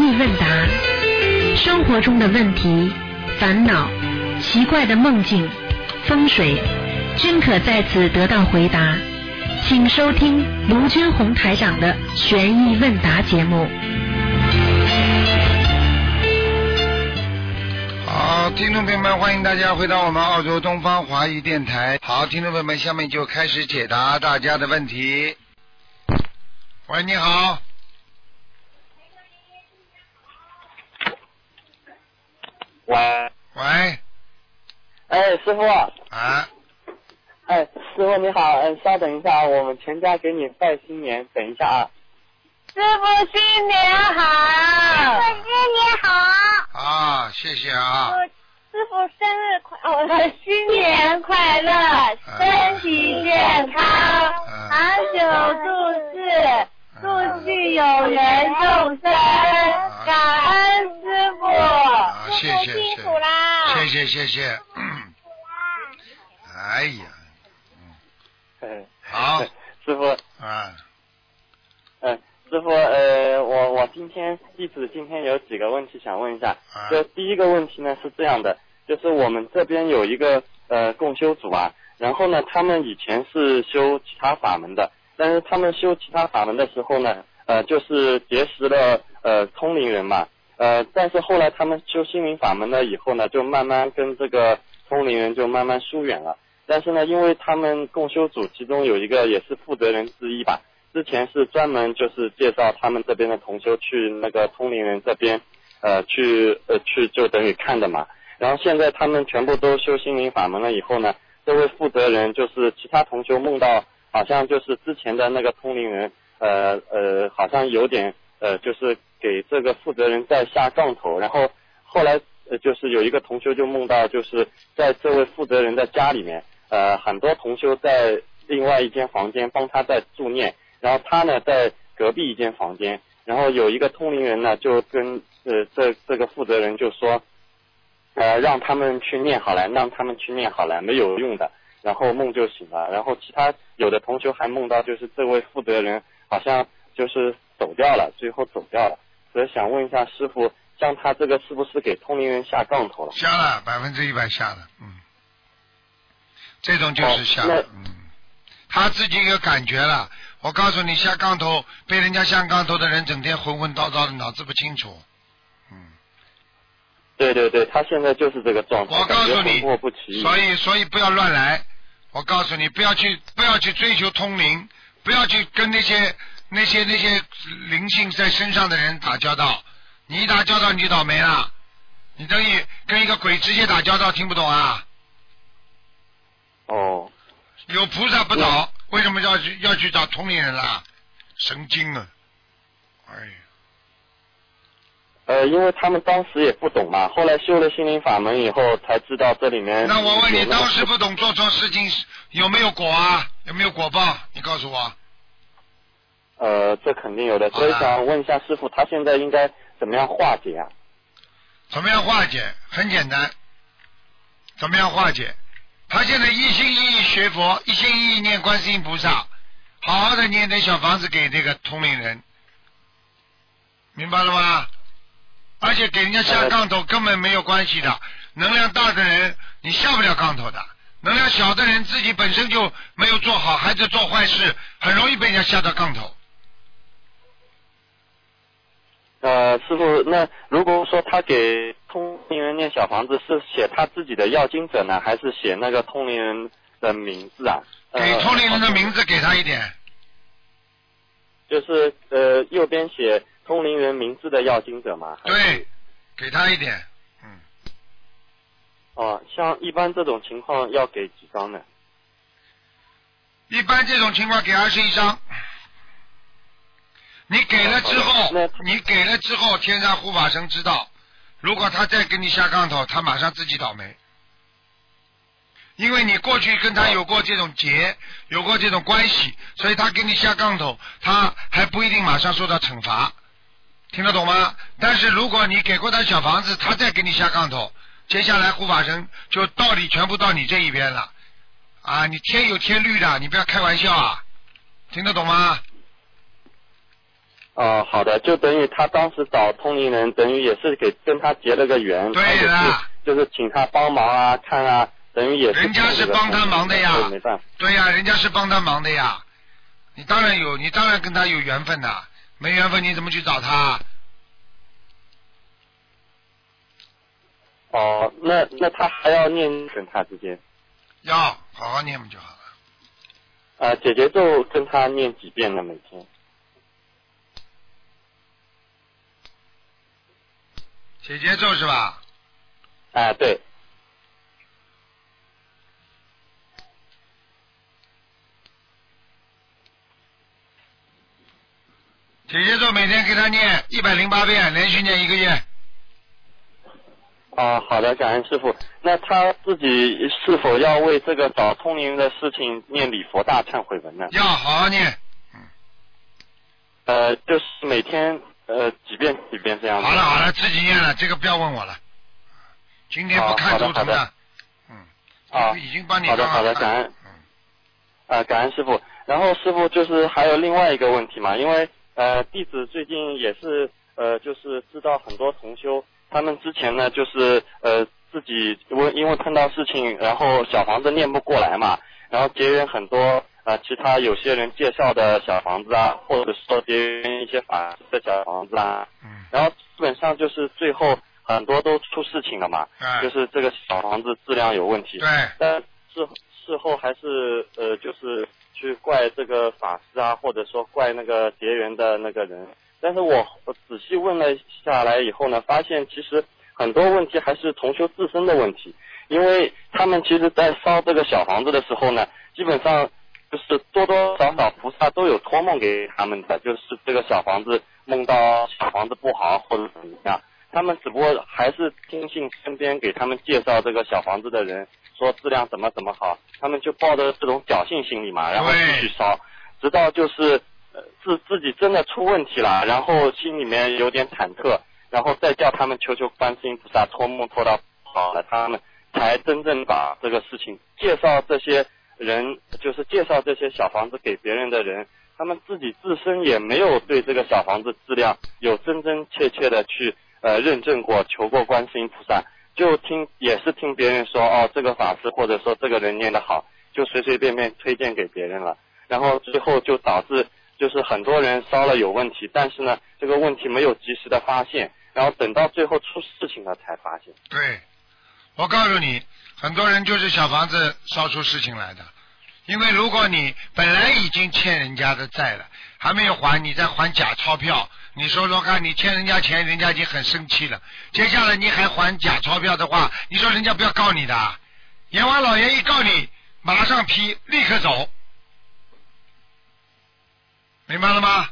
意问答，生活中的问题、烦恼、奇怪的梦境、风水，均可在此得到回答。请收听卢军红台长的悬疑问答节目。 好，听众朋友们，欢迎大家回到我们澳洲东方华语电台。好，听众朋友们，下面就开始解答大家的问题。喂，你好。 喂。 喂。 哎，师傅。 啊。 哎，师傅你好，稍等一下，我们全家给你拜新年，等一下啊。 师傅新年好！师傅新年好！ 啊，谢谢啊。 师傅生日快，新年快乐，身体健康，长久住世，祝续有缘众生，感恩师傅， 谢谢辛苦啦！ 谢谢。哎呀，好， 师傅啊， 师傅，我弟子今天有几个问题想问一下。就第一个问题呢是这样的，就是我们这边有一个共修组啊，然后呢他们以前是修其他法门的，但是他们修其他法门的时候呢，就是结识了通灵人嘛，但是后来他们修心灵法门了以后呢，就慢慢跟这个通灵人就慢慢疏远了。但是呢，因为他们共修组其中有一个也是负责人之一吧，之前是专门就是介绍他们这边的同修去那个通灵人这边去就等于看的嘛。然后现在他们全部都修心灵法门了以后呢，这位负责人就是其他同修梦到好像就是之前的那个通灵人好像有点就是给这个负责人在下杠头，然后后来就是有一个同修就梦到就是在这位负责人的家里面很多同修在另外一间房间帮他在助念，然后他呢在隔壁一间房间，然后有一个通灵人呢就跟这个负责人就说让他们去念好了，没有用的，然后梦就醒了。然后其他有的同修还梦到就是这位负责人好像就是走掉了，最后走掉了。所以想问一下师傅，像他这个是不是给通灵人下杠头了？ 下了100%下了，这种就是下了，他自己有感觉了。我告诉你，下杠头被人家下杠头的人，整天浑浑叨叨的，脑子不清楚。 对，他现在就是这个状态。 我告诉你， 魂魄不齐， 所以不要乱来。我告诉你，不要去追求通灵，不要去跟那些灵性在身上的人打交道。你一打交道你就倒霉了，你等于跟一个鬼直接打交道，听不懂啊？ 哦。 有菩萨不倒，为什么要去找通灵人啦？神经啊！ 因为他们当时也不懂嘛，后来修了心灵法门以后才知道这里面。 那我问你，当时不懂做错事情有没有果啊？有没有果报？你告诉我。 这肯定有的，所以想问一下师傅，他现在应该怎么样化解啊？ 怎么样化解？很简单。怎么样化解？他现在一心一意学佛，一心一意念观世音菩萨，好好的念点小房子给这个通灵人，明白了吗？而且给人家下杠头根本没有关系的，能量大的人你下不了杠头的，能量小的人自己本身就没有做好，还在做坏事，很容易被人家下到杠头。 师傅，那如果说他给通灵人念小房子，是写他自己的要经者呢，还是写那个通灵人的名字啊？ 给通灵人的名字给他一点。 就是右边写通灵人名字的要经者嘛？ 对，给他一点。 像一般这种情况要给几张呢？ 一般这种情况给21张。你给了之后，天上护法神知道，如果他再给你下杠头，他马上自己倒霉。因为你过去跟他有过这种结，有过这种关系，所以他给你下杠头，他还不一定马上受到惩罚，听得懂吗？但是如果你给过他小房子，他再给你下杠头，接下来护法神就道理全部到你这一边了啊！你天有天律的，你不要开玩笑啊，听得懂吗？ 哦，好的，就等于他当时找通灵人，等于也是跟他结了个缘， 对了， 就是请他帮忙啊，看啊，等于也是。 人家是帮他忙的呀， 没办法。 对呀，人家是帮他忙的呀，你当然跟他有缘分的，没缘分你怎么去找他？ 哦，那他还要念跟他之间？ 要好好念不就好了？ 姐姐咒跟他念几遍呢？每天？ 姐姐咒是吧？ 对。 姐姐咒每天给他念108遍，连续念1个月。 好的，感恩师傅。那他自己是否要为这个找通灵的事情念礼佛大忏悔文呢？ 要好好念。 就是每天几遍这样子。 好了，自己念了，这个不要问我了。今天不看图腾的。已经帮你。 好的，感恩。感恩师傅。然后师傅就是还有另外一个问题嘛，因为弟子最近也是就是知道很多同修，他们之前呢就是自己因为碰到事情，然后小房子念不过来嘛，然后结缘很多其他有些人介绍的小房子啊，或者说结缘一些法师的小房子啊，然后基本上就是最后很多都出事情了嘛，就是这个小房子质量有问题，但事后还是就是去怪这个法师啊，或者说怪那个结缘的那个人。但是我仔细问了下来以后呢，发现其实很多问题还是同修自身的问题，因为他们其实在烧这个小房子的时候呢，基本上就是多多少少菩萨都有托梦给他们的，就是这个小房子梦到小房子不好或者怎么样，他们只不过还是听信身边给他们介绍这个小房子的人说质量怎么好，他们就抱着这种侥幸心理嘛，然后继续烧，直到就是自己真的出问题了，然后心里面有点忐忑，然后再叫他们求观世音菩萨托梦托到好了，他们才真正把这个事情介绍这些人，就是介绍这些小房子给别人的人，他们自己自身也没有对这个小房子质量有真真切切的去认证过，求过观世音菩萨，就也是听别人说这个法师或者说这个人念得好，就随随便便推荐给别人了，然后最后就导致就是很多人烧了有问题，但是呢这个问题没有及时的发现，然后等到最后出事情了才发现。 对，我告诉你，很多人就是小房子烧出事情来的。因为如果你本来已经欠人家的债了，还没有还，你再还假钞票，你说说看，你欠人家钱，人家已经很生气了，接下来你还还假钞票的话，你说人家不要告你的，阎王老爷一告你，马上批，立刻走，明白了吗？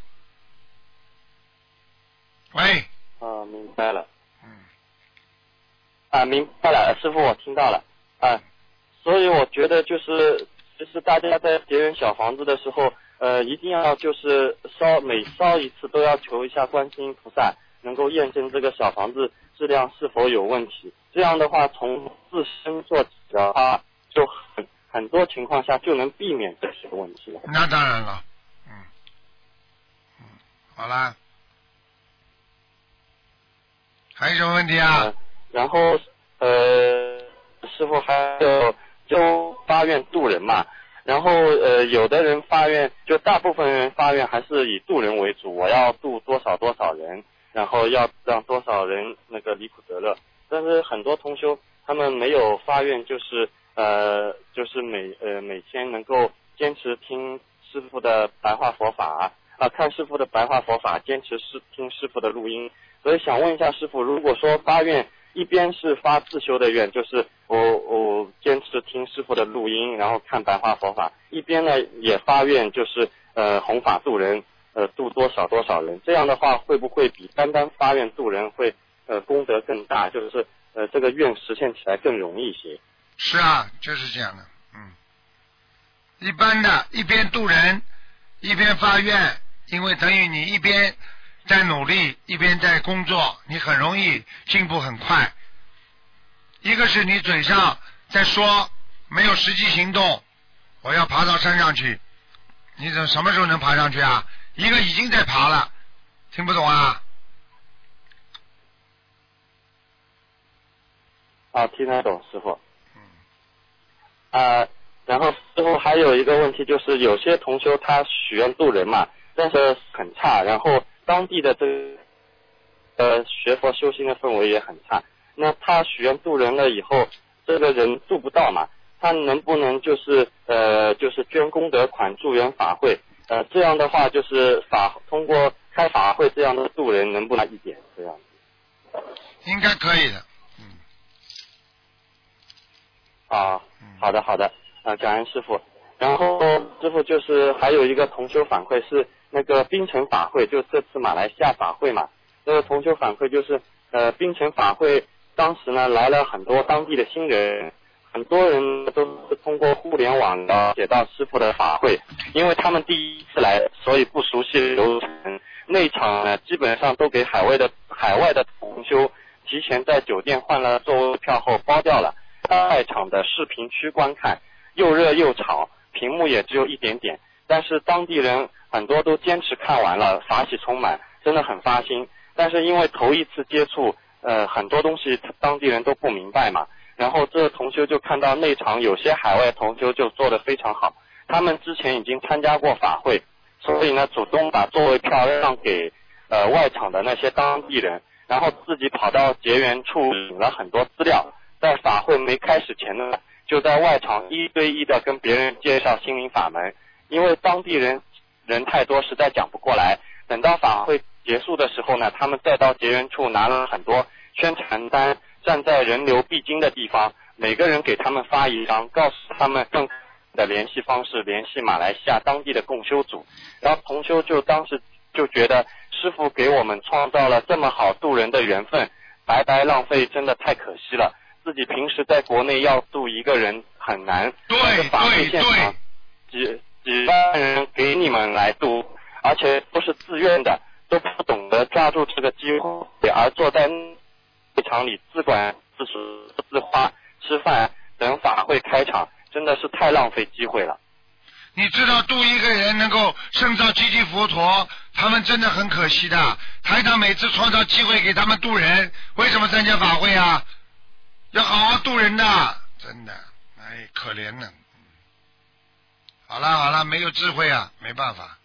喂。 明白了。明白了，师傅我听到了。所以我觉得就是大家在结缘小房子的时候，一定要就是每烧一次都要求一下观世音菩萨能够验证这个小房子质量是否有问题。这样的话，从自身做起的话，就很多情况下就能避免这些问题了。 那当然了，好啦，还有什么问题啊？ 然后师傅还有就发愿度人嘛，然后有的人发愿，就大部分人发愿还是以度人为主，我要度多少人，然后要让多少人那个离苦得乐。但是很多同修他们没有发愿，就是每天能够坚持听师父的白话佛法看师父的白话佛法，坚持听师父的录音。所以想问一下师父，如果说发愿一边是发自修的愿，就是我坚持听师父的录音，然后看白话佛法，一边呢也发愿就是弘法度人，度多少人，这样的话会不会比单单发愿度人会功德更大，就是这个愿实现起来更容易一些？ 是啊，就是这样的。一般的一边度人一边发愿，因为等于你一边在努力一边在工作，你很容易进步很快。一个是你嘴上在说，没有实际行动，我要爬到山上去，你什么时候能爬上去啊？一个已经在爬了， 听不懂啊？ 听得懂，师傅。然后师傅还有一个问题就是，有些同修他许愿渡人嘛，但是很差，然后当地的这个学佛修心的氛围也很差。那他许愿渡人了以后，这个人渡不到嘛，他能不能就是捐功德款助缘法会？这样的话就是通过开法会这样的渡人能不能一点这样？ 应该可以的。 好的，感恩师傅。然后师傅就是还有一个同修反馈是那个槟城法会，就这次马来西亚法会嘛，那个同修反馈就是槟城法会当时呢来了很多当地的新人，很多人都是通过互联网了解到师傅的法会，因为他们第一次来，所以不熟悉流程。那场呢基本上都给海外的同修提前在酒店换了座位票后包掉了。外场的视频区观看，又热又吵，屏幕也只有一点点，但是当地人很多都坚持看完了，法喜充满，真的很发心。但是因为头一次接触，很多东西当地人都不明白嘛，然后这同修就看到内场有些海外同修就做得非常好，他们之前已经参加过法会，所以呢主动把座位票让给外场的那些当地人，然后自己跑到结缘处领了很多资料。在法会没开始前呢，就在外场一对一的跟别人介绍心灵法门，因为当地人太多，实在讲不过来。等到法会结束的时候呢，他们再到结缘处拿了很多宣传单，站在人流必经的地方，每个人给他们发一张，告诉他们更的联系方式，联系马来西亚当地的共修组。然后同修就当时就觉得师父给我们创造了这么好渡人的缘分，白白浪费，真的太可惜了。自己平时在国内要渡一个人很难，法会现场几万人给你们来渡，而且都是自愿的，都不懂得抓住这个机会，而坐在会场里自管自说自话吃饭，等法会开场，真的是太浪费机会了。 你知道渡一个人能够胜造七级佛陀，他们真的很可惜的。台长每次创造机会给他们渡人，为什么参加法会啊？要好好渡人的，真的，哎，可怜了。好了，没有智慧啊，没办法。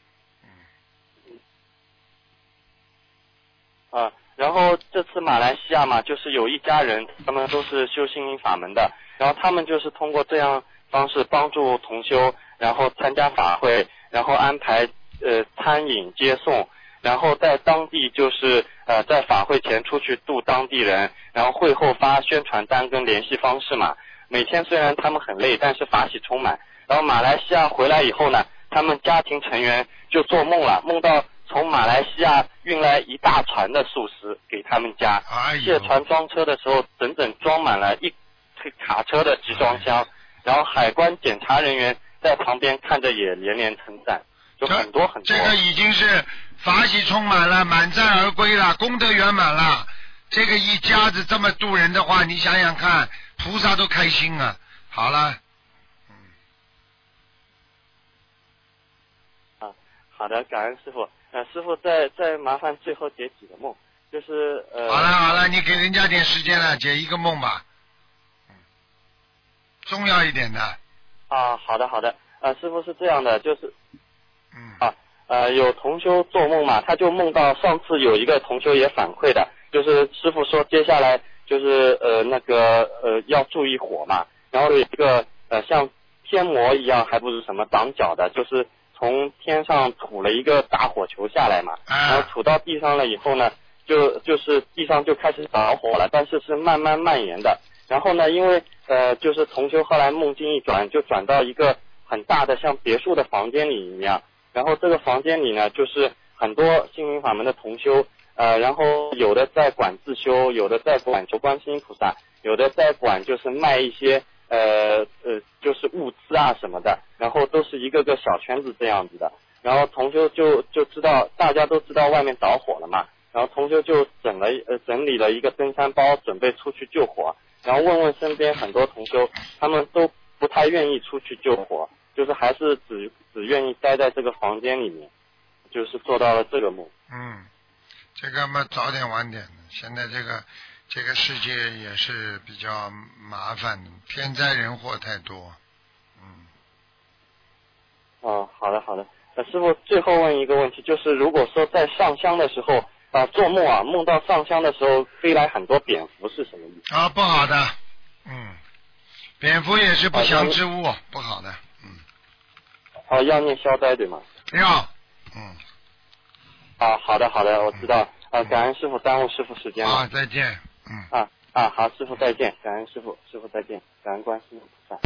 然后这次马来西亚嘛，就是有一家人，他们都是修心灵法门的，然后他们就是通过这样方式帮助同修，然后参加法会，然后安排餐饮接送，然后在当地就是在法会前出去渡当地人，然后会后发宣传单跟联系方式嘛。每天虽然他们很累，但是法喜充满。然后马来西亚回来以后呢，他们家庭成员就做梦了，梦到从马来西亚运来一大船的素食给他们家，卸船装车的时候整整装满了一卡车的集装箱，然后海关检查人员在旁边看着也连连称赞，就很多很多。 这个已经是法喜充满了，满载而归了，功德圆满了。这个一家子这么渡人的话，你想想看，菩萨都开心啊。好了。 好的，感恩师傅。师傅再麻烦最后解几个梦，就是好了，你给人家点时间了，解一个梦吧。重要一点的。 好的。师傅是这样的，就是有同修做梦嘛，他就梦到上次有一个同修也反馈的，就是师傅说接下来就是要注意火嘛，然后有一个像天魔一样，还不是什么挡脚的，就是从天上吐了一个大火球下来嘛，然后吐到地上了以后呢，就是地上就开始着火了，但是是慢慢蔓延的。然后呢，因为就是同修后来梦境一转，就转到一个很大的像别墅的房间里一样，然后这个房间里呢，就是很多心灵法门的同修，然后有的在管自修，有的在管求观世音菩萨，有的在管就是卖一些就是物资啊什么的，然后都是一个个小圈子这样子的。然后同修就知道，大家都知道外面着火了嘛，然后同修就整理了一个登山包，准备出去救火。然后问身边很多同修，他们都不太愿意出去救火，就是还是只愿意待在这个房间里面。 就是做到了这个梦。 这个嘛早点晚点的，现在这个世界也是比较麻烦的，天灾人祸太多。 好的好的。师傅最后问一个问题，就是如果说在上香的时候做梦梦到上香的时候飞来很多蝙蝠是什么意思？ 不好的。蝙蝠也是不祥之物，不好的。 要念消灾对吗？ 要。 好的好的，我知道。感恩师傅耽误师傅时间了。 再见。 好，师傅再见，感恩师傅，师傅再见，感恩观世音菩萨。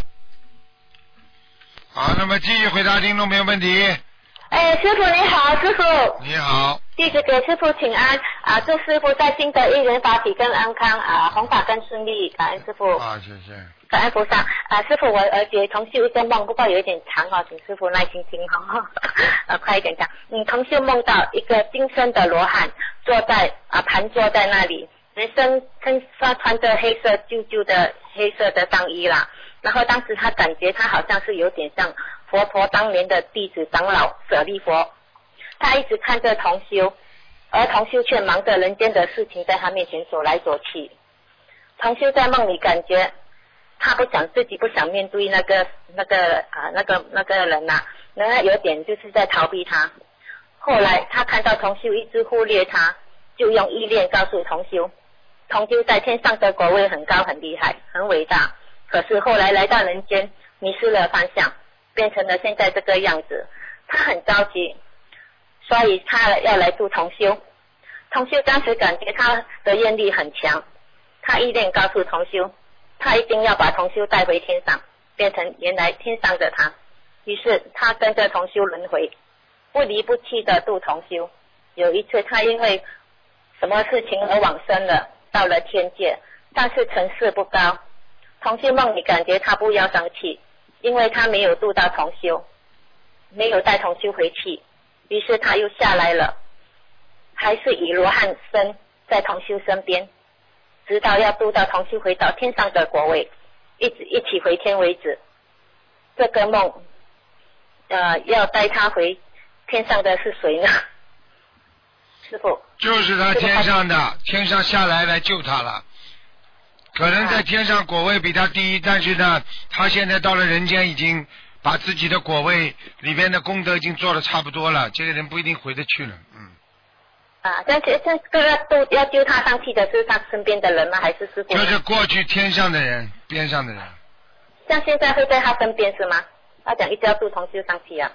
好，那么继续回答听众朋友问题。 师傅你好，师傅。 你好。 弟子给师傅请安祝师傅在新的一年法体更安康弘法更顺利，感恩师傅。 谢谢。 感恩菩萨师傅，我儿子同修一个梦，不过有一点长请师傅耐心听快一点讲。同修梦到一个金身的罗汉坐在盘坐在那里，人身上穿着黑色旧旧的黑色的上衣啦，然后当时他感觉他好像是有点像佛陀当年的弟子长老舍利佛，他一直看着同修，而同修却忙着人间的事情，在他面前走来走去。同修在梦里感觉他自己不想面对那个人那有点就是在逃避他。后来他看到同修一直忽略他，就用意念告诉同修在天上的果位很高很厉害很伟大，可是后来来到人间迷失了方向，变成了现在这个样子。他很着急，所以他要来助同修。同修当时感觉他的愿力很强，他意念告诉同修他一定要把同修带回天上，变成原来天上的他。于是他跟着同修轮回，不离不弃的度同修。有一次他因为什么事情而往生了，到了天界，但是层次不高。同修梦里感觉他不要生气，因为他没有度到同修，没有带同修回去，于是他又下来了，还是以罗汉身在同修身边，直到要度到同修回到天上的果位，一起回天为止。这个梦要带他回天上的是谁呢？师父。 就是他天上的，天上下来救他了。可能在天上果位比他低，但是呢他现在到了人间，已经把自己的果位里边的功德已经做得差不多了，这个人不一定回得去了。 但是这个都要救他上去的是他身边的人吗？还是师父？ 就是过去天上的人，边上的人。 像现在会在他身边是吗？他讲一直要度同修上去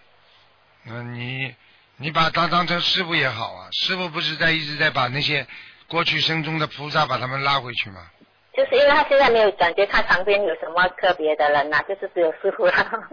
你把他当成师父也好啊，师父不是一直在把那些过去生中的菩萨把他们拉回去吗？ 就是因为他现在没有感觉他旁边有什么特别的人就是只有师父了。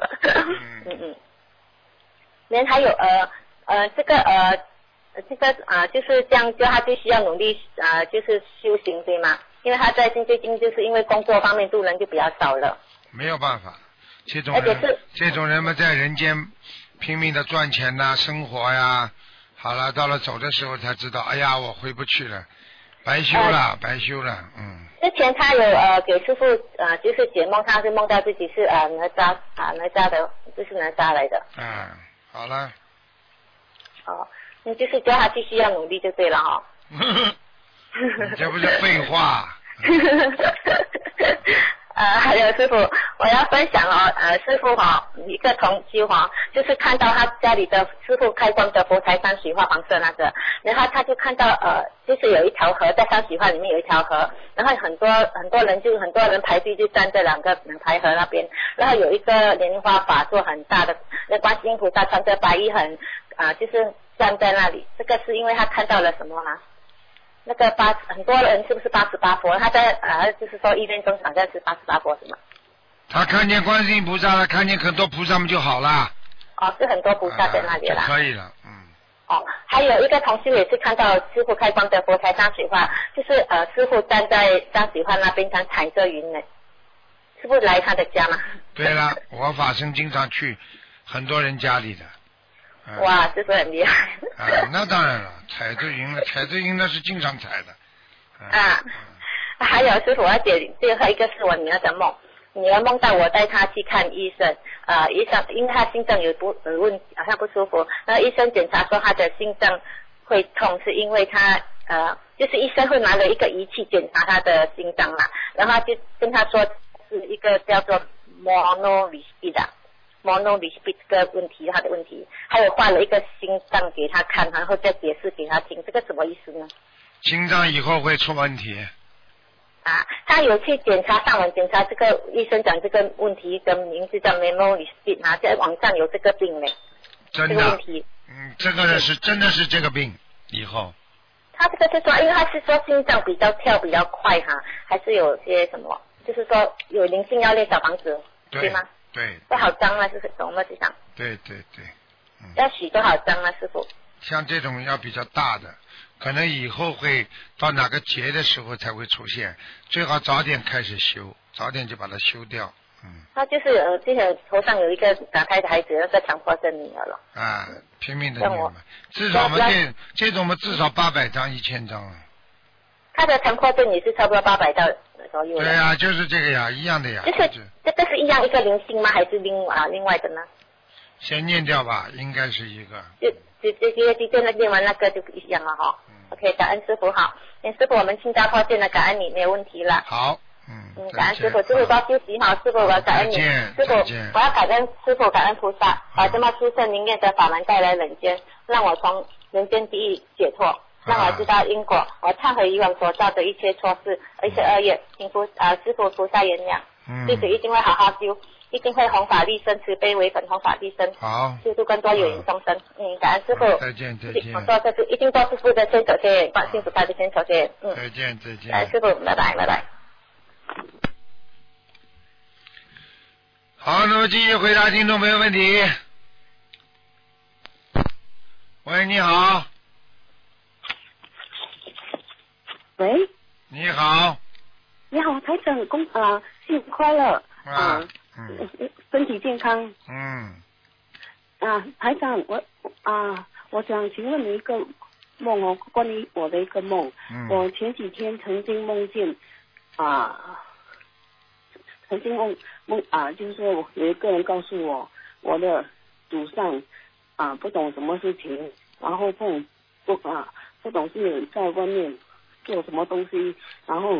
人还有这个就是这样，就他就需要努力就是修行对吗？因为他在最近就是因为工作方面度人就比较少了。 没有办法，这种人们在人间拼命的赚钱生活呀，好了，到了走的时候才知道，哎呀，我回不去了，白修了。 之前他有给师父就是解梦，他是梦到自己是哪吒的，就是哪吒来的。 好了。 那就是叫他继续要努力就对了这不是废话。 还有师傅，我要分享师傅一个同修就是看到他家里的师傅开光的佛台山水画黄色那个，然后他就看到就是有一条河，在山水画里面有一条河，然后很多人排队就站在两排河那边，然后有一个莲花法座很大的，那观世音菩萨穿着白衣就是站在那里。这个是因为他看到了什么吗？那个很多人是不是88佛？他在就是说意念中好像是88佛是吗？ 他看见观世音菩萨了，看见很多菩萨们就好了。 是很多菩萨在那里了。 可以了。 还有一个同修也是看到师父开光的佛台山水画，就是师父站在山水画那边像踩着云呢。师父来他的家吗？ 对了，我法身经常去很多人家里的。 哇，师父很厉害。 那当然了，踩着云那是经常踩的。 还有师父，而且最后一个是我女儿的梦，女儿梦到我带她去看医生， 医生因为他心脏有问题，好像不舒服，然后医生检查说他的心脏会痛，是因为他就是医生会拿了一个仪器检查他的心脏啦，然后他就跟他说是一个叫做 monorepeat 这个问题，他的问题，还有画了一个心脏给他看，然后再解释给他听，这个什么意思呢？ 心脏以后会出问题。 他有去检查，上网检查，这个医生讲这个问题的名字叫 monorepeat，在网上有这个病嘞， 真的， 这个问题， 这个是真的是这个病以后。 他这个是说，因为他是说心脏比较跳比较快还是有些什么，就是说有灵性要练小房子，对吗？ 对。 多少张啊？是懂吗？这张？ 对。 要许多少张啊，师傅？像这种要比较大的，可能以后会到哪个节的时候才会出现，最好早点开始修，早点就把它修掉。 他就是之前头上有一个打胎的孩子，那个强迫症女儿了。 拼命的念嘛，至少嘛这种嘛至少800张1000张。 他的强迫症也是差不多800到左右。 对呀，就是这个呀，一样的呀。 就是这个是一样一个灵性吗？还是另外的呢？ 先念掉吧，应该是一个。 就念完那个就一样了哈。OK， 感恩师傅好，师傅我们新加坡见了，感恩你没有问题了。 好。 感恩师傅，师傅多休息好，师傅我感恩你，师傅我要感恩师傅，感恩菩萨，把这么殊胜灵验的法门带来人间，让我从人间地狱解脱，让我知道因果，我忏悔以往所造的一切错事，一切恶业，请师傅菩萨原谅，弟子一定会好好修，一定会弘法利生，慈悲为本，弘法利生， 好， 救度更多有缘众生。感恩师傅， 再见。 我说这是一定做师傅的千手千眼，观世菩萨的千手千眼。 再见。 感恩师傅，拜拜。 好，那么继续回答听众朋友问题。喂，你好。 喂。 你好。 你好，台长，新年快乐身体健康。台长，我想请问你一个梦关于我的一个梦。我前几天曾经梦见就是说有一个人告诉我的祖上不懂什么事情，然后不懂是在外面做什么东西，然后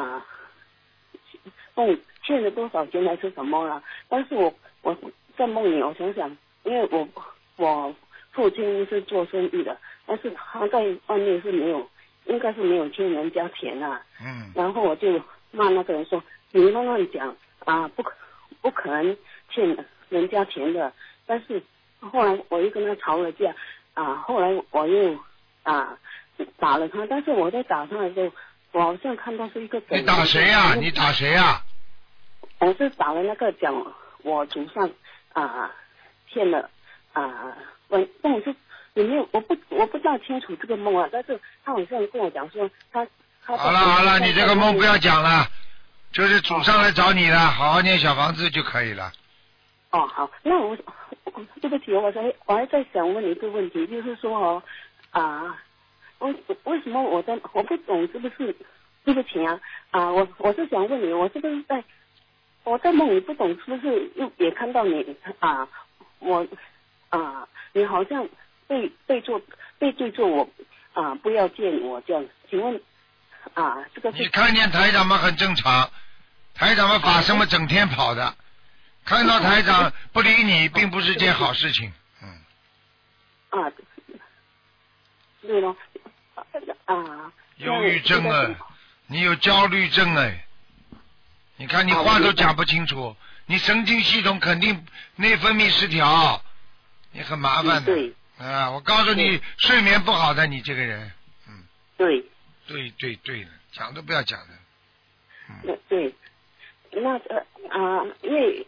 欠了多少钱还是什么了。但是我在梦里我想想，因为我父亲是做生意的，但是他在外面是应该是没有欠人家钱然后我就骂那个人说，你乱讲不可能欠人家钱的。但是后来我又跟他吵了架后来我又打了他，但是我在打他的时候，我好像看到是一个你打谁呀？你打谁呀？ 我是打了那个讲我祖上欠了但我是里面我不大清楚这个梦但是他好像跟我讲说他好了，你这个梦不要讲了，就是祖上来找你了，好好念小房子就可以了。 好，那对不起，我还在想问你一个问题，就是说为什么我不懂是不是？对不起我是想问你，我是不是我在梦里不懂是不是又也看到你你好像背对着我不要见我这样，请问这个是你看见台长吗？很正常，台长们法身们整天跑的，看到台长不理你并不是件好事情。 对了忧郁症你有焦虑症你看你话都讲不清楚，你神经系统肯定内分泌失调，你很麻烦的。 对我告诉你，睡眠不好的你这个人。 对了，讲都不要讲的。 对，那因为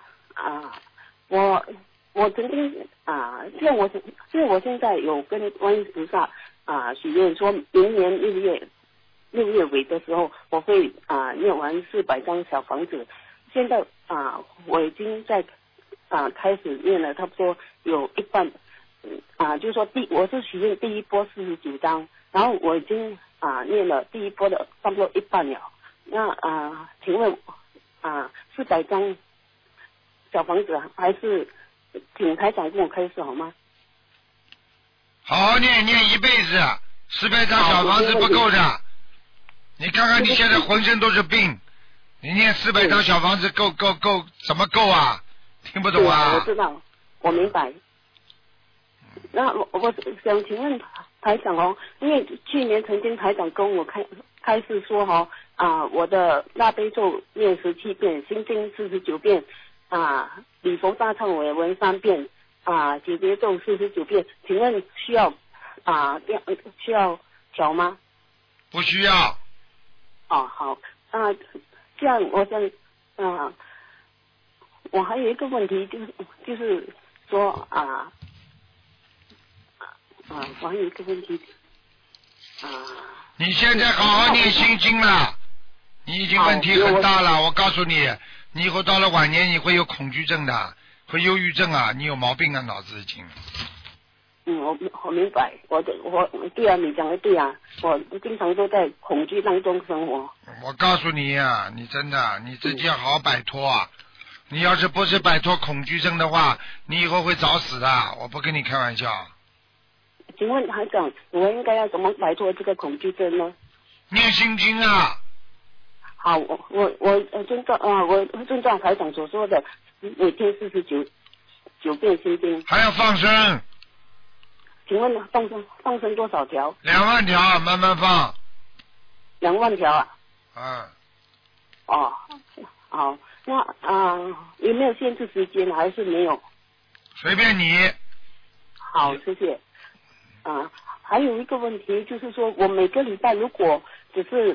我曾经因为我现在有跟观音菩萨许愿说，明年6月尾的时候，我会念完400张小房子。现在我已经在开始念了，差不多有一半就是说我是许愿第一波49张，然后我已经念了第一波的差不多一半了。那请问400张小房子，还是请台长跟我开示好吗？ 好好念一辈子，400张小房子不够的。你看看你现在浑身都是病，你念400张小房子够怎么够啊？听不懂啊？ 我知道，我明白。那我想请问台长哦，因为去年曾经台长跟我开示说我的大悲咒念17遍，心经49遍，礼佛大忏悔文3遍，解结咒49遍，请问需要调吗？ 不需要。 好，这样我想我还有一个问题就是说我还有一个问题你现在好好念心经了，你已经问题很大了。我告诉你，你以后到了晚年你会有恐惧症的，会忧郁症啊，你有毛病啊，脑子已经。 我明白，我对啊，你讲的对啊，我经常都在恐惧当中生活。 我告诉你啊，你真的你自己要好好摆脱啊！你要是不是摆脱恐惧症的话，你以后会早死的，我不跟你开玩笑。 请问台长，我应该要怎么摆脱这个恐惧症呢？ 念心经啊！ 好，我遵照台长所说的，每天49遍心经。 还要放生。 请问放生多少条 ？2万条，慢慢放。 2万条啊？好，那有没有限制时间？还是没有？ 随便你。 好，谢谢。还有一个问题就是说，我每个礼拜如果只是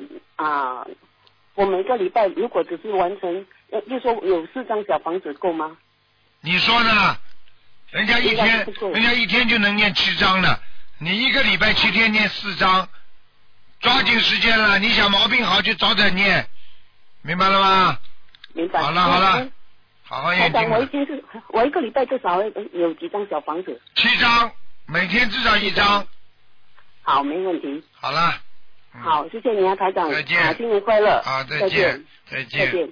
完成，就说有4张小房子够吗？ 你说呢？人家一天就能念7张了，你一个礼拜7天念4张，抓紧时间了。你想毛病好就早点念，明白了吗？ 明白。 好了，好好念经。 我一个礼拜至少有几张小房子 ？7张，每天至少1张。 好，没问题。 好了。 好，谢谢你啊，台长。 再见。 新年快乐。 再见。 再见。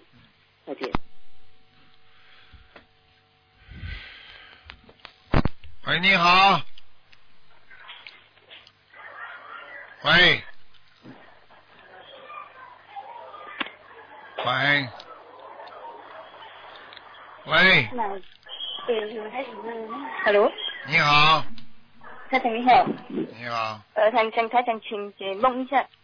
喂，你好。喂。 Hello。 你好。 台长你好。 你好。 台长请解梦一下。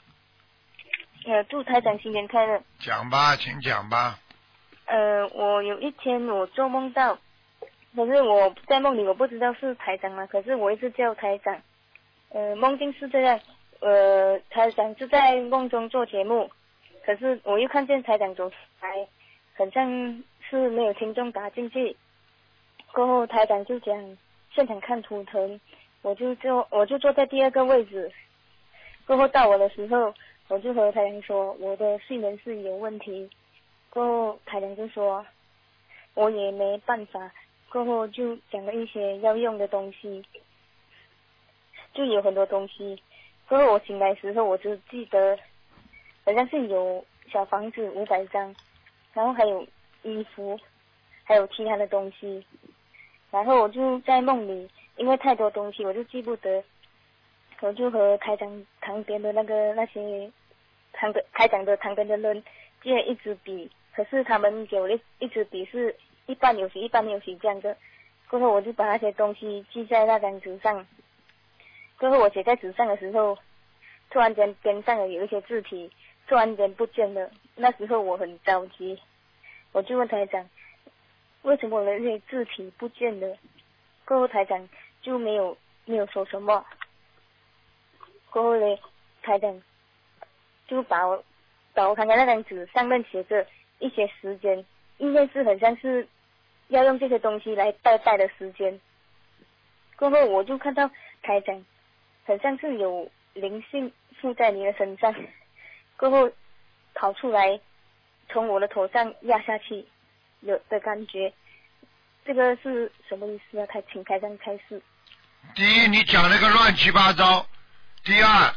祝台长新年快乐。 讲吧，请讲吧。 我有一天我做梦到，可是我在梦里我不知道是台长嘛，可是我一直叫台长。梦境是这样，台长是在梦中做节目，可是我又看见台长走出来，很像是没有听众打进去。过后台长就讲现场看图腾，我就坐在第2个位置。过后到我的时候，我就和台长说我的睡眠是有问题。过后台长就说我也没办法，过后就讲了一些要用的东西，就有很多东西。过后我醒来的时候，我就记得好像是有小房子500张，然后还有衣服，还有其他的东西。然后我就在梦里，因为太多东西我就记不得，我就和台长旁边的那些台长的旁边的人借了一支笔，可是他们给我一支笔是一半有写一半没有写这样的。过后我就把那些东西记在那张纸上。过后我写在纸上的时候，突然间边上有一些字体突然间不见了。那时候我很着急，我就问台长为什么我的那些字体不见了。过后台长就没有说什么。过后呢，台长就把我看看那张纸上面写着一些时间，应该是很像是要用这些东西来拜拜的时间。过后我就看到台长很像是有灵性附在你的身上，过后跑出来从我的头上压下去有的感觉。这个是什么意思啊？请台长开示。 第一，你讲那个乱七八糟；第二，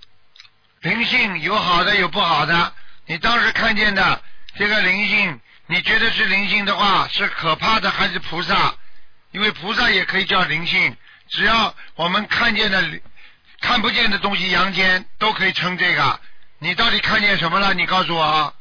灵性有好的有不好的，你当时看见的这个灵性， 你觉得是灵性的话，是可怕的还是菩萨？因为菩萨也可以叫灵性，只要我们看见的、看不见的东西，阳间都可以称这个。你到底看见什么了？你告诉我。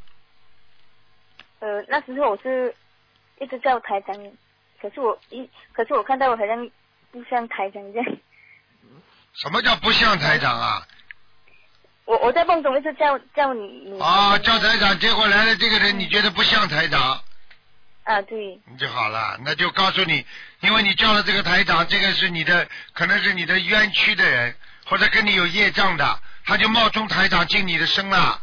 那时候我是一直叫台长，可是我看到我好像不像台长这样。 什么叫不像台长啊？ 我在梦中一直叫你。 叫台长，结果来了这个人，你觉得不像台长？ 啊，对。 你就好了，那就告诉你，因为你叫了这个台长，这个是你的，可能是你的冤屈的人，或者跟你有业障的，他就冒充台长进你的身了。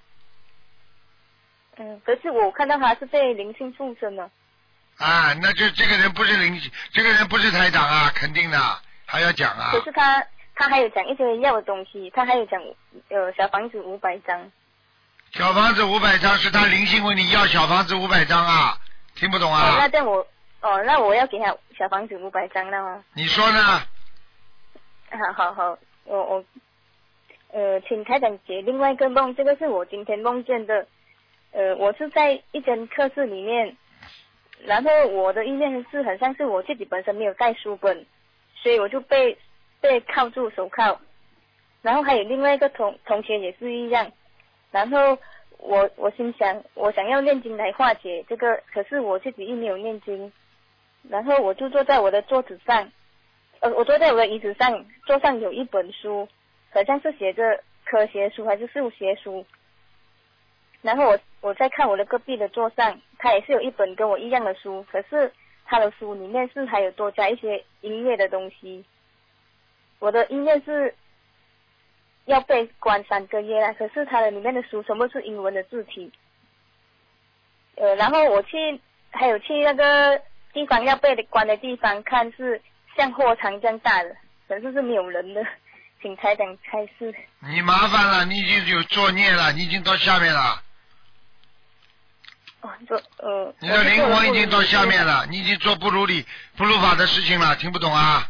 可是我看到他是被灵性附身了。 啊，那就这个人不是灵性，这个人不是台长啊，肯定的，还要讲啊。 可是他还有讲一些要的东西，他还有讲小房子500张。 小房子500张是他灵性问你要小房子500张啊，听不懂啊？ 那这样那我要给他小房子500张了吗？ 你说呢？ 好，我请台长解另外一个梦，这个是我今天梦见的。我是在一间课室里面，然后我的意念是很像是我自己本身没有带书本，所以我就被铐住手铐，然后还有另外一个同学也是一样，然后我心想我想要念经来化解这个，可是我自己又没有念经，然后我就坐在我的桌子上，我坐在我的椅子上，桌上有一本书，好像是写着科学书还是数学书，然后我在看我的隔壁的桌上，他也是有一本跟我一样的书，可是他的书里面是还有多加一些音乐的东西。我的音乐是要被关3个月了，可是他的里面的书全部是英文的字体。然后我还有去那个地方要被关的地方看，是像货场这样大的，可是是没有人的，请台长开示。 你麻烦了，你已经有作孽了，你已经到下面了。你的灵魂已经到下面了，你已经做不如法的事情了，听不懂啊？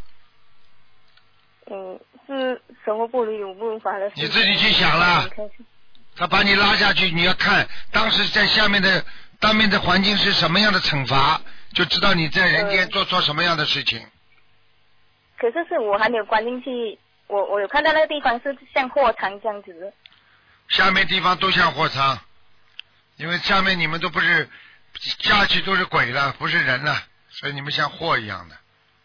是什么不如法的事情？ 你自己去想了。他把你拉下去，你要看当时在下面的当面的环境是什么样的惩罚，就知道你在人间做错什么样的事情。 可是我还没有关进去，我有看到那个地方是像货场这样子的。 下面地方都像货场。因为下面你们都不是下去都是鬼了，不是人了，所以你们像货一样的。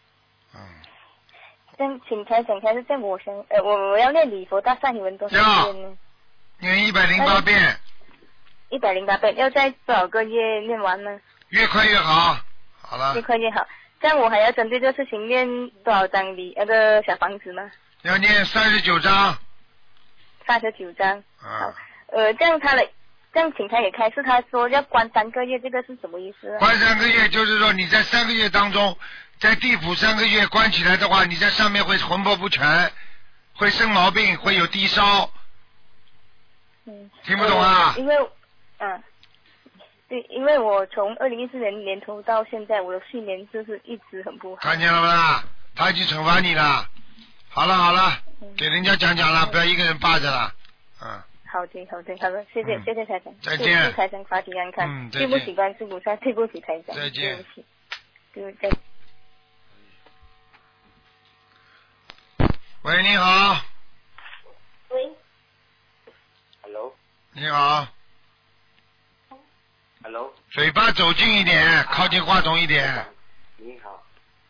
这样请台长开始，这样我想我要念礼佛大忏悔文多少遍呢？ 念108遍。 108遍，要在多少个月念完呢？ 越快越好。好了。越快越好。这样我还要针对这事情念多少张那个小房子吗？ 要念39张。 39张。好。这样请他也开示，他说要关3个月，这个是什么意思？ 关3个月就是说你在3个月当中，在地府3个月关起来的话，你在上面会魂魄不全，会生毛病，会有低烧。听不懂啊？ 对，因为我从2014年年头到现在，我的睡眠就是一直很不好。 看见了吗？他已经惩罚你了。好了，给人家讲了，不要一个人霸着了。 好的，谢谢台长， 再见。 祝台长法体安康。对不起观世菩萨，对不起台长， 再见。 对不起。 喂，你好。 喂。Hello。 你好。 Hello。 嘴巴走近一点，靠近话筒一点。 你好。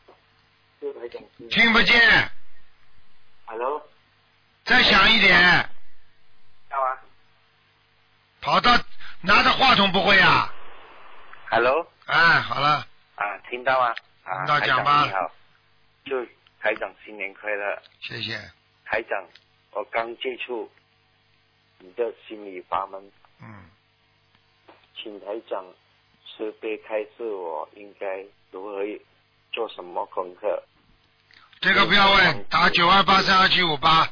听不见。 Hello。 再响一点。跑到拿着话筒不会啊 ？Hello。 好了。 听到吗？ 听到讲吧。 你好，祝台长新年快乐。 谢谢。 台长，我刚接触你的心理法门。请台长慈悲开示我应该如何做什么功课。 这个不要问，打9283278。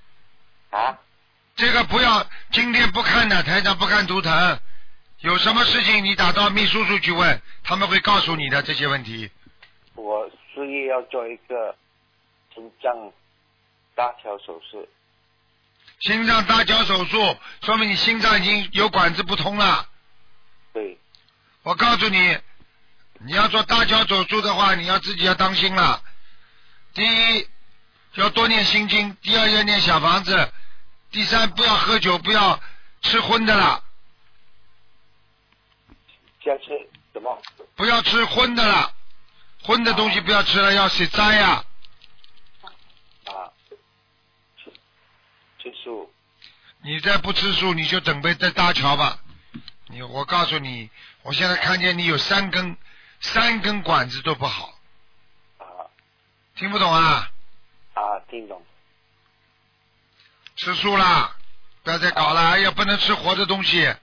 这个不要，今天不看的，台长不看图腾，有什么事情你打到秘书处去问，他们会告诉你的这些问题。 我事业要做一个心脏搭桥手术。 心脏搭桥手术，说明你心脏已经有管子不通了。 对。 我告诉你，你要做搭桥手术的话，你要自己要当心了。第一，要多念心经；第二，要念小房子；第三，不要喝酒，不要吃荤的了。 要吃什么？ 不要吃荤的了，荤的东西不要吃了，要洗斋呀。 吃素。 你再不吃素，你就准备在搭桥吧。我告诉你，我现在看见你有三根管子都不好。听不懂啊？ 听懂。 吃素啦，不要再搞了。哎呀，不能吃活的东西。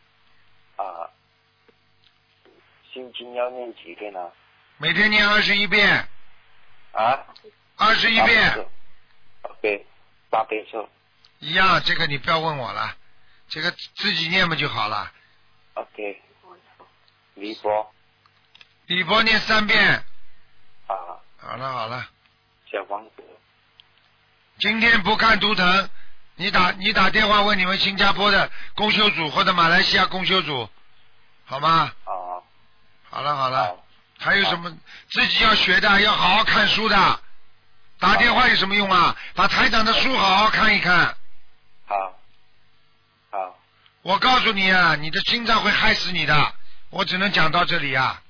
心经要念几遍呢？ 每天念21遍。21遍。 OK， 8倍咒。 一样，这个你不要问我了，这个自己念嘛就好了。 OK。礼佛念3遍。好了。 小房子。 今天不看图腾，你打电话问你们新加坡的公修组或者马来西亚公修组，好吗？好了，还有什么自己要学的，要好好看书的。打电话有什么用啊？把台长的书好好看一看。 好。 我告诉你啊，你的心脏会害死你的。我只能讲到这里啊。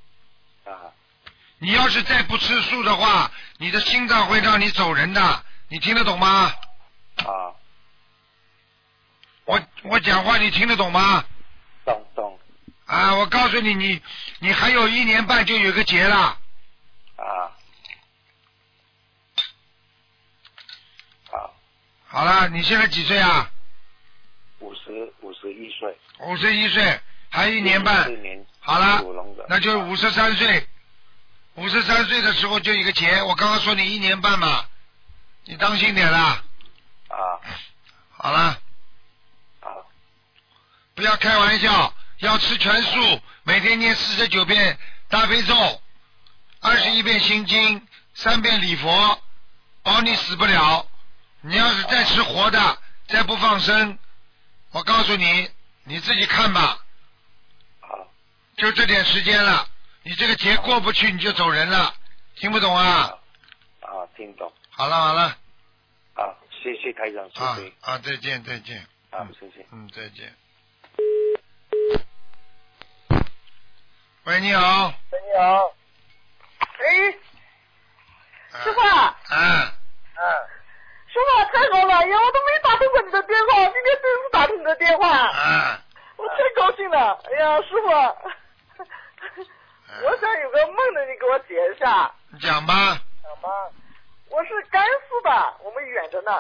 你要是再不吃素的话，你的心脏会让你走人的。你听得懂吗？我讲话你听得懂吗？ 懂。 我告诉你，你还有1年半就有个节了。好了，你现在几岁啊 ？51岁。 51岁，还有1年半。好了，那就53岁。53岁的时候就一个节，我刚刚说你1年半嘛，你当心点啦。好了。不要开玩笑，要吃全素，每天念49遍大悲咒，21遍心经，3遍礼佛，保你死不了。你要是再吃活的，再不放生，我告诉你，你自己看吧。就这点时间了，你这个节过不去，你就走人了，听不懂啊？ 听懂。 好了。 谢谢台长，谢谢。 再见。 谢谢。 再见。喂，你好。 师傅。师傅，太好了！呀，我都没打通过你的电话，今天第一次打通你的电话。我太高兴了！哎呀，师傅，我想有个梦呢，你给我解一下。 讲吧。 我是甘肃的，我们远着呢。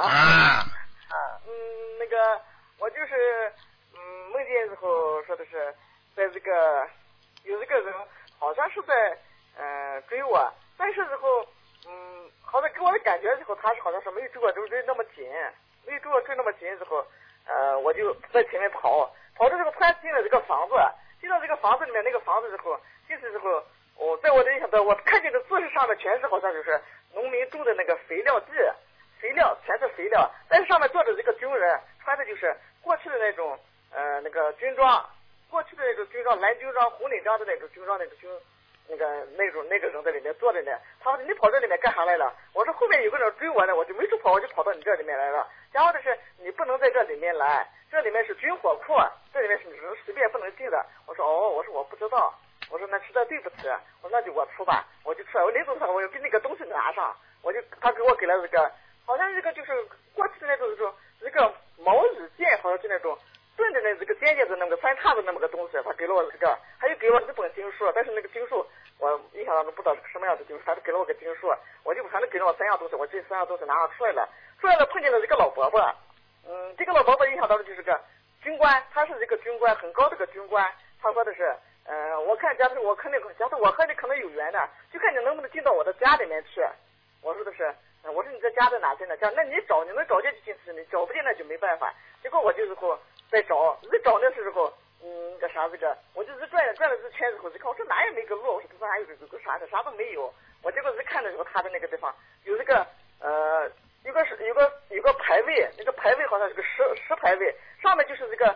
那个我就是梦见时候说的是，在这个有这个人好像是在追我，但是之后好像给我的感觉之后，他是好像是没有追我追那么紧，没有追我追那么紧之后，我就在前面跑的时候，突然进了这个房子，进到这个房子里面，那个房子之后，进去之后，在我的印象中，我看见的字上面全是好像就是农民种的那个肥料地，全是肥料，但是上面坐着这个军人，穿的就是过去的那种那个军装，过去的那种军装，蓝军装、红领章的那种军装，那个人在里面坐着呢。他说你跑这里面干啥来了？我说后面有个人追我呢，我就没处跑，我就跑到你这里面来了。然后的是你不能在这里面来，这里面是军火库，这里面是人随便不能进的。我说我说我不知道，我说那实在对不起，我说那就我出吧，我就出来，我临走的时候我就给那个东西拿上，他给我给了这个好像这个就是过去的那种这个毛羽剑，好像是那种钝的这个尖尖的那个三叉的那么个东西，他给了我这个，还有给我这本经书，但是那个经书我印象当中不知道是什么样的经书，他就给了我个经书，我就反正给了我3样东西，我这3样东西拿上出来了碰见了这个老伯伯，这个老伯伯印象当中就是个军官，他是这个军官，很高的个军官，他说的是我看假设我和你可能有缘的，就看你能不能进到我的家里面去。我说的是我说你这家在哪进的家？那你能找见就进去，你找不见那就没办法。结果我就是后在找那时候个啥我就是转了这圈之后，就看我说哪也没个路，我说这哪有个啥都没有。我结果是看的时候，他的那个地方有这个有个牌位，那个牌位好像是个石牌位，上面就是这个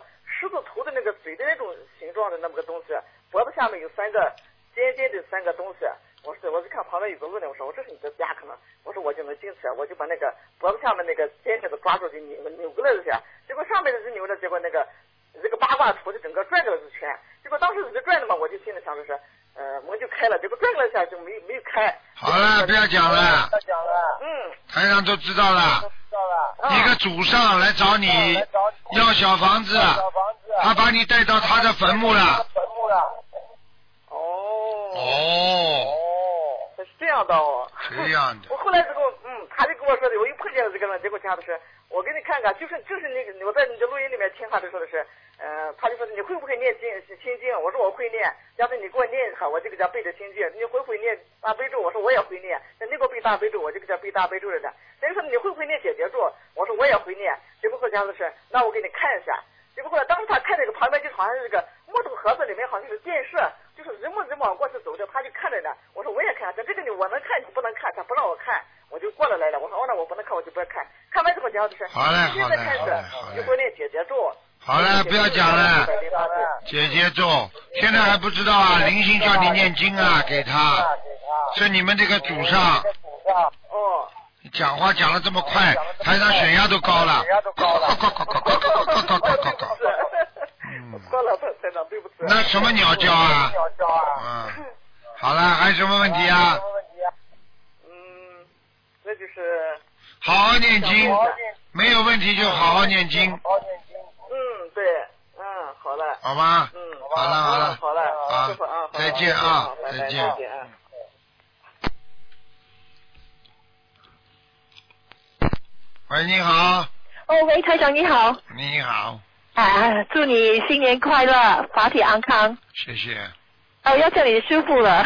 狮子头的那个嘴的那种形状的那么个东西，脖子下面有3个尖尖的3个东西。我就看旁边有个问题，我说这是你的家可能，我说我就能进去，我就把那个脖子下面那个尖尖的抓住就扭过来了下，结果上面的是扭着，结果那个这个八卦图就整个转了一圈，结果当时就转的嘛，我就心里想的是，门就开了，结果转了一下就没有开。 好了，不要讲了。台上都知道了。一个祖上来找你要小房子，他把你带到他的坟墓了。 是这样的哦。 这样的。 我后来之后，他就跟我说的，我又碰见了这个人，结果讲的是，我给你看看，就是那个我在你的录音里面听他就说的是，他就说你会不会念心经？我说我会念，要是你给我念一下，我就给他背着心经。你会不会念大悲咒？我说我也会念。那你给我背大悲咒，我就给他背大悲咒了的。人家说你会不会念解结咒？我说我也会念。结果后讲的是，那我给你看一下。结果后来当时他看这个旁边就好像是这个木头盒子里面好像是电视，就是人往过去走的，他就看着呢。我说我也看，这个我能看你不能看，他不让我看，我就过来了。我说那我不能看，我就不要看。看完之后讲的是，现在开始就会念解结咒。 好了，不要讲了。解结咒，现在还不知道啊？灵性叫你念经啊，给他。是你们这个祖上。你讲话讲了这么快，台上血压都高了。那什么鸟叫啊？好了，还有什么问题啊？ 那就是好好念经，没有问题就好好念经。 对，好了。 好吧。好了。 好了。 啊，再见啊，再见。喂，你好。 喂，台长你好。 你好。 祝你新年快乐，法体安康。 谢谢。 要叫你师傅了。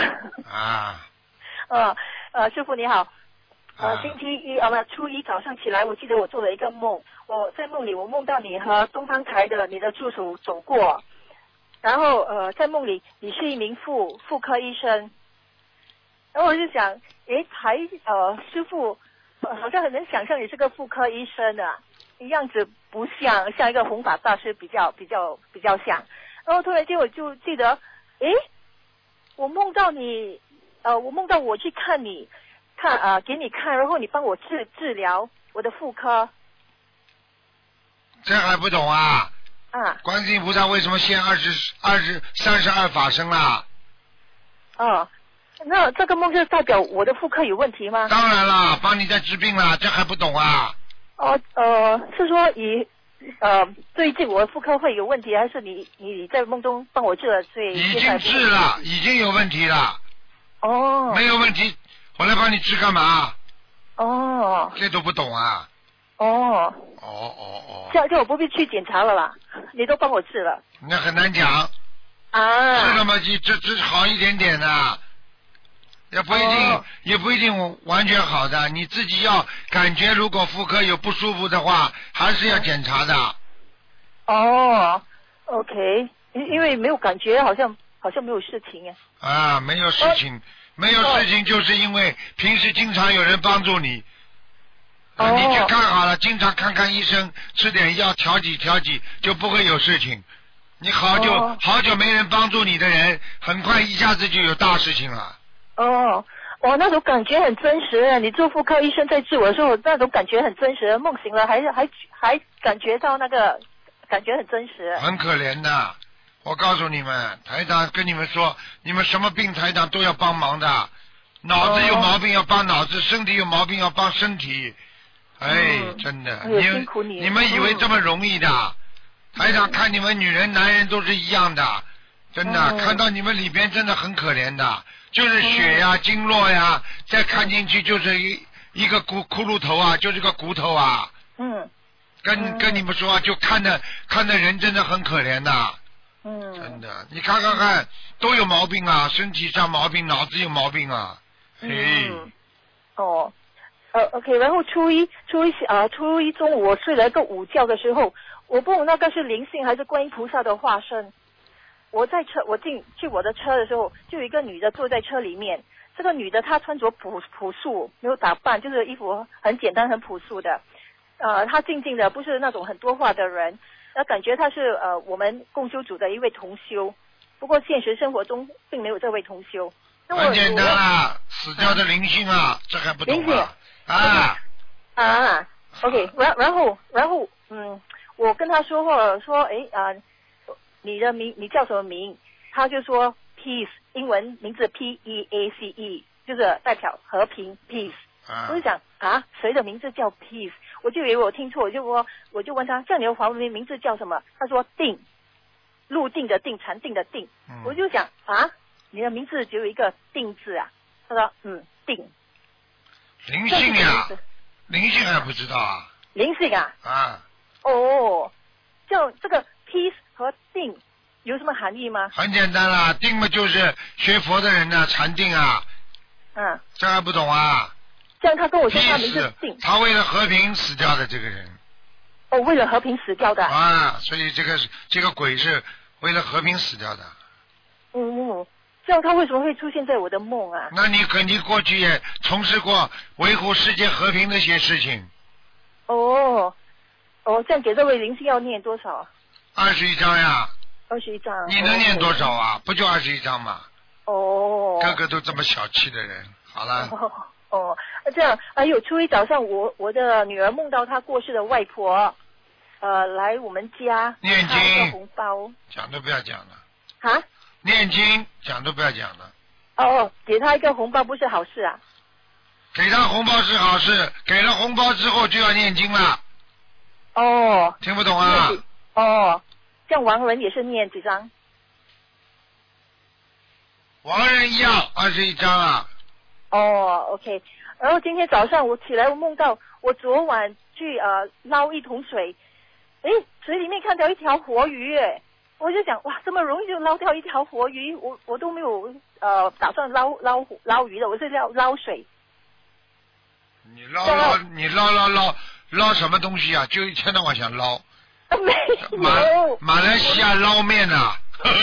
师傅你好。星期一初一早上起来，我记得我做了一个梦，我在梦里我梦到你和东方台的你的助手走过，然后在梦里你是一名妇科医生，然后我就想，师傅好像很能想象你是个妇科医生啊，样子不像一个弘法大师，比较像。然后突然间我就记得，我梦到你，我梦到我去看你，给你看，然后你帮我治疗我的妇科。 这还不懂啊？观世音菩萨为什么现32法身啦？ 那这个梦就代表我的妇科有问题吗？ 当然啦，帮你在治病啦，这还不懂啊？ 是说最近我的妇科会有问题，还是你在梦中帮我治了？所以已经治了，已经有问题了。没有问题，我来帮你治干嘛？这都不懂啊？ 这样我不必去检查了啦，你都帮我治了。 那很难讲。治了嘛，治好一点点的。也不一定完全好的，你自己要感觉，如果妇科有不舒服的话，还是要检查的。 OK， 因为没有感觉，好像没有事情没有事情，就是因为平时经常有人帮助你。你去看好了，经常看医生，吃点药调剂，就不会有事情。你好久没人帮助你的人，很快一下子就有大事情了。 那种感觉很真实。你做妇科医生在治我的时候，那种感觉很真实。梦醒了，还感觉到那个感觉很真实。 很可怜的，我告诉你们，台长跟你们说，你们什么病台长都要帮忙的。脑子有毛病要帮脑子，身体有毛病要帮身体。真的，你们以为这么容易的？台长看你们女人男人都是一样的，真的，看到你们里边真的很可怜的。就是血呀、经络呀，再看进去就是一个骷髅头啊，就是个骨头啊。跟你们说啊，就看的人真的很可怜的。真的，你看，都有毛病啊，身体上毛病，脑子有毛病啊。 OK， 然后初一中午我睡了一个午觉的时候，我不懂那个是灵性还是观音菩萨的化身。我进去我的车的时候，就有一个女的坐在车里面。这个女的她穿着朴素，没有打扮，就是衣服很简单很朴素的。她静静的，不是那种很多话的人。 感觉他是我们共修组的一位同修，不过现实生活中并没有这位同修。 很简单啦，死掉的灵性啊，这还不懂啊？OK， 然后我跟他说话说，你叫什么名？他就说 Peace， 英文名字 P-E-A-C-E， 就是代表和平 Peace。我就想谁的名字叫 Peace？ 我就以为我听错，我就问他，像你的华文名字叫什么？他说定，入定的定，禅定的定。我就想你的名字只有一个定字啊？他说定。 灵性呀，灵性还不知道啊？ 灵性啊？就这个 peace 和定有什么含义吗？ 很简单啦，定嘛就是学佛的人呢，禅定啊。这还不懂啊？ 这样他跟我说他名字定， 他为了和平死掉的这个人。 为了和平死掉的。 所以这个鬼是为了和平死掉的。 这样他为什么会出现在我的梦啊？ 那你肯定过去也从事过维护世界和平的一些事情。 这样给这位灵性要念多少 ？21章呀。 21章。 你能念多少啊？不就21章吗？个个都这么小气的人。好了。 这样初一早上我的女儿梦到她过世的外婆来我们家念经， 红包讲都不要讲了。念经讲都不要讲了。给她一个红包不是好事啊？ 给她红包是好事，给了红包之后就要念经了。听不懂啊？ 这样亡人也是念几张？ 亡人一样21章啊。 OK。然后今天早上我起来，我梦到我昨晚去捞一桶水，水里面看到一条活鱼，我就想哇，这么容易就捞掉一条活鱼，我都没有打算捞鱼的，我是要捞水。 你捞什么东西啊？就一天到晚想捞。 没有。 马来西亚捞面呐。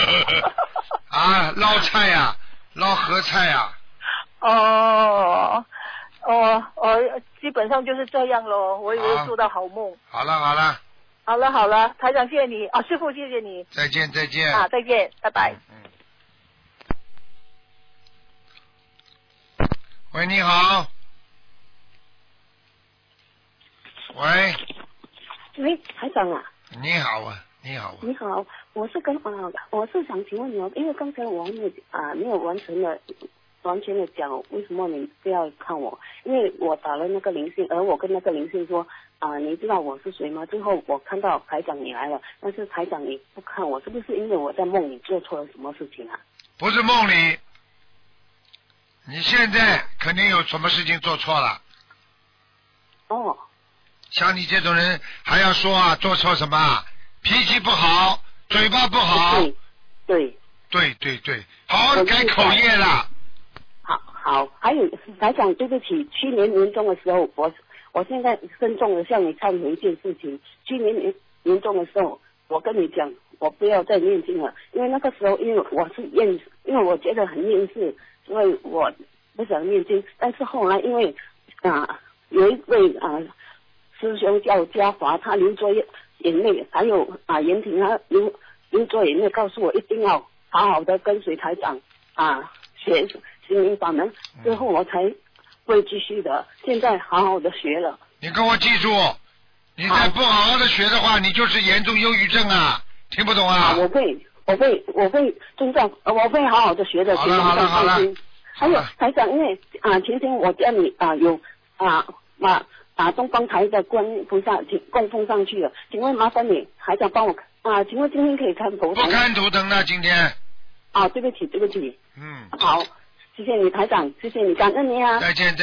捞菜呀，捞合菜呀。 基本上就是这样咯，我以为做到好梦。 好了， 台长谢谢你师父谢谢你。 再见。再见，拜拜。 喂，你好。喂， 台长啊。 你好啊。你好， 我是想请问你因为刚才我没有完全的讲为什么你不要看我，因为我打了那个灵性，而我跟那个灵性说你知道我是谁吗？最后我看到台长你来了，但是台长你不看我，是不是因为我在梦里做错了什么事情啊？ 不是梦里，你现在肯定有什么事情做错了。像你这种人还要说做错什么？脾气不好，嘴巴不好。 对， 好好改口业了。 好，还有台长，对不起，去年年终的时候，我现在郑重的向你忏悔一件事情。去年年终的时候，我跟你讲，我不要再念经了，因为那个时候因为我觉得很厌世，所以我不想念经。但是后来因为有一位师兄叫嘉华，他流着眼泪，还有严婷他流着眼泪告诉我一定要好好的跟随台长学心灵法门，之后我才会继续的，现在好好的学了。 你跟我记住，你再不好好的学的话，你就是严重忧郁症啊！听不懂啊？ 我会尊重，我会好好的学的。 好了。 还有台长，因为前天我家里有把东方台的观音菩萨供奉上去了，请问麻烦你台长帮我请问今天可以看图腾？ 不看图腾了，今天。 对不起。好。谢谢你台长，谢谢你，感恩你啊！ 再见。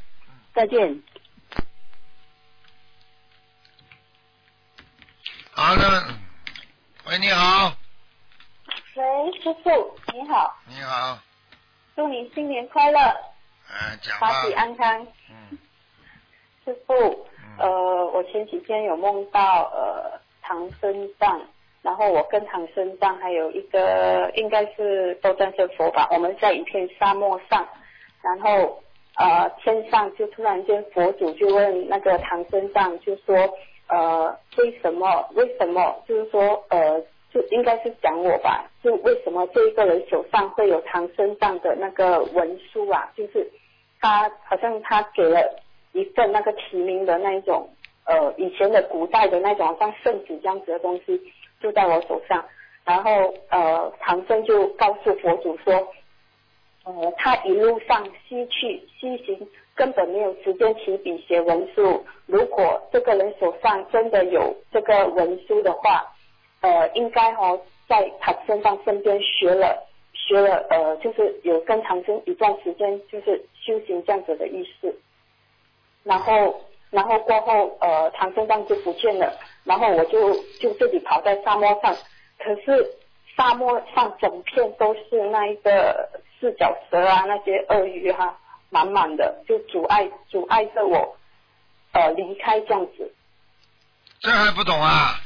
好的，喂，你好。 喂，师父，你好。 你好。 祝你新年快乐。 讲吧。 法体安康。师父，我前几天有梦到唐僧藏。然后我跟唐僧藏还有一个应该是都战胜佛吧，我们在一片沙漠上，然后天上就突然间佛祖就问那个唐僧藏就说为什么就是说就应该是讲我吧，就为什么这一个人手上会有唐三藏的那个文书啊，就是他好像他给了一份那个提名的那一种以前的古代的那种好像圣旨这样子的东西就在我手上，然后唐僧就告诉佛祖说他一路上西行根本没有时间提笔写文书，如果这个人手上真的有这个文书的话应该在唐僧藏身边学了就是有跟唐僧一段时间就是修行这样子的意思，然后过后唐僧藏就不见了，然后我就自己跑在沙漠上，可是沙漠上整片都是那一个四脚蛇啊，那些鳄鱼啊满满的，就阻碍着我离开这样子。 这还不懂啊？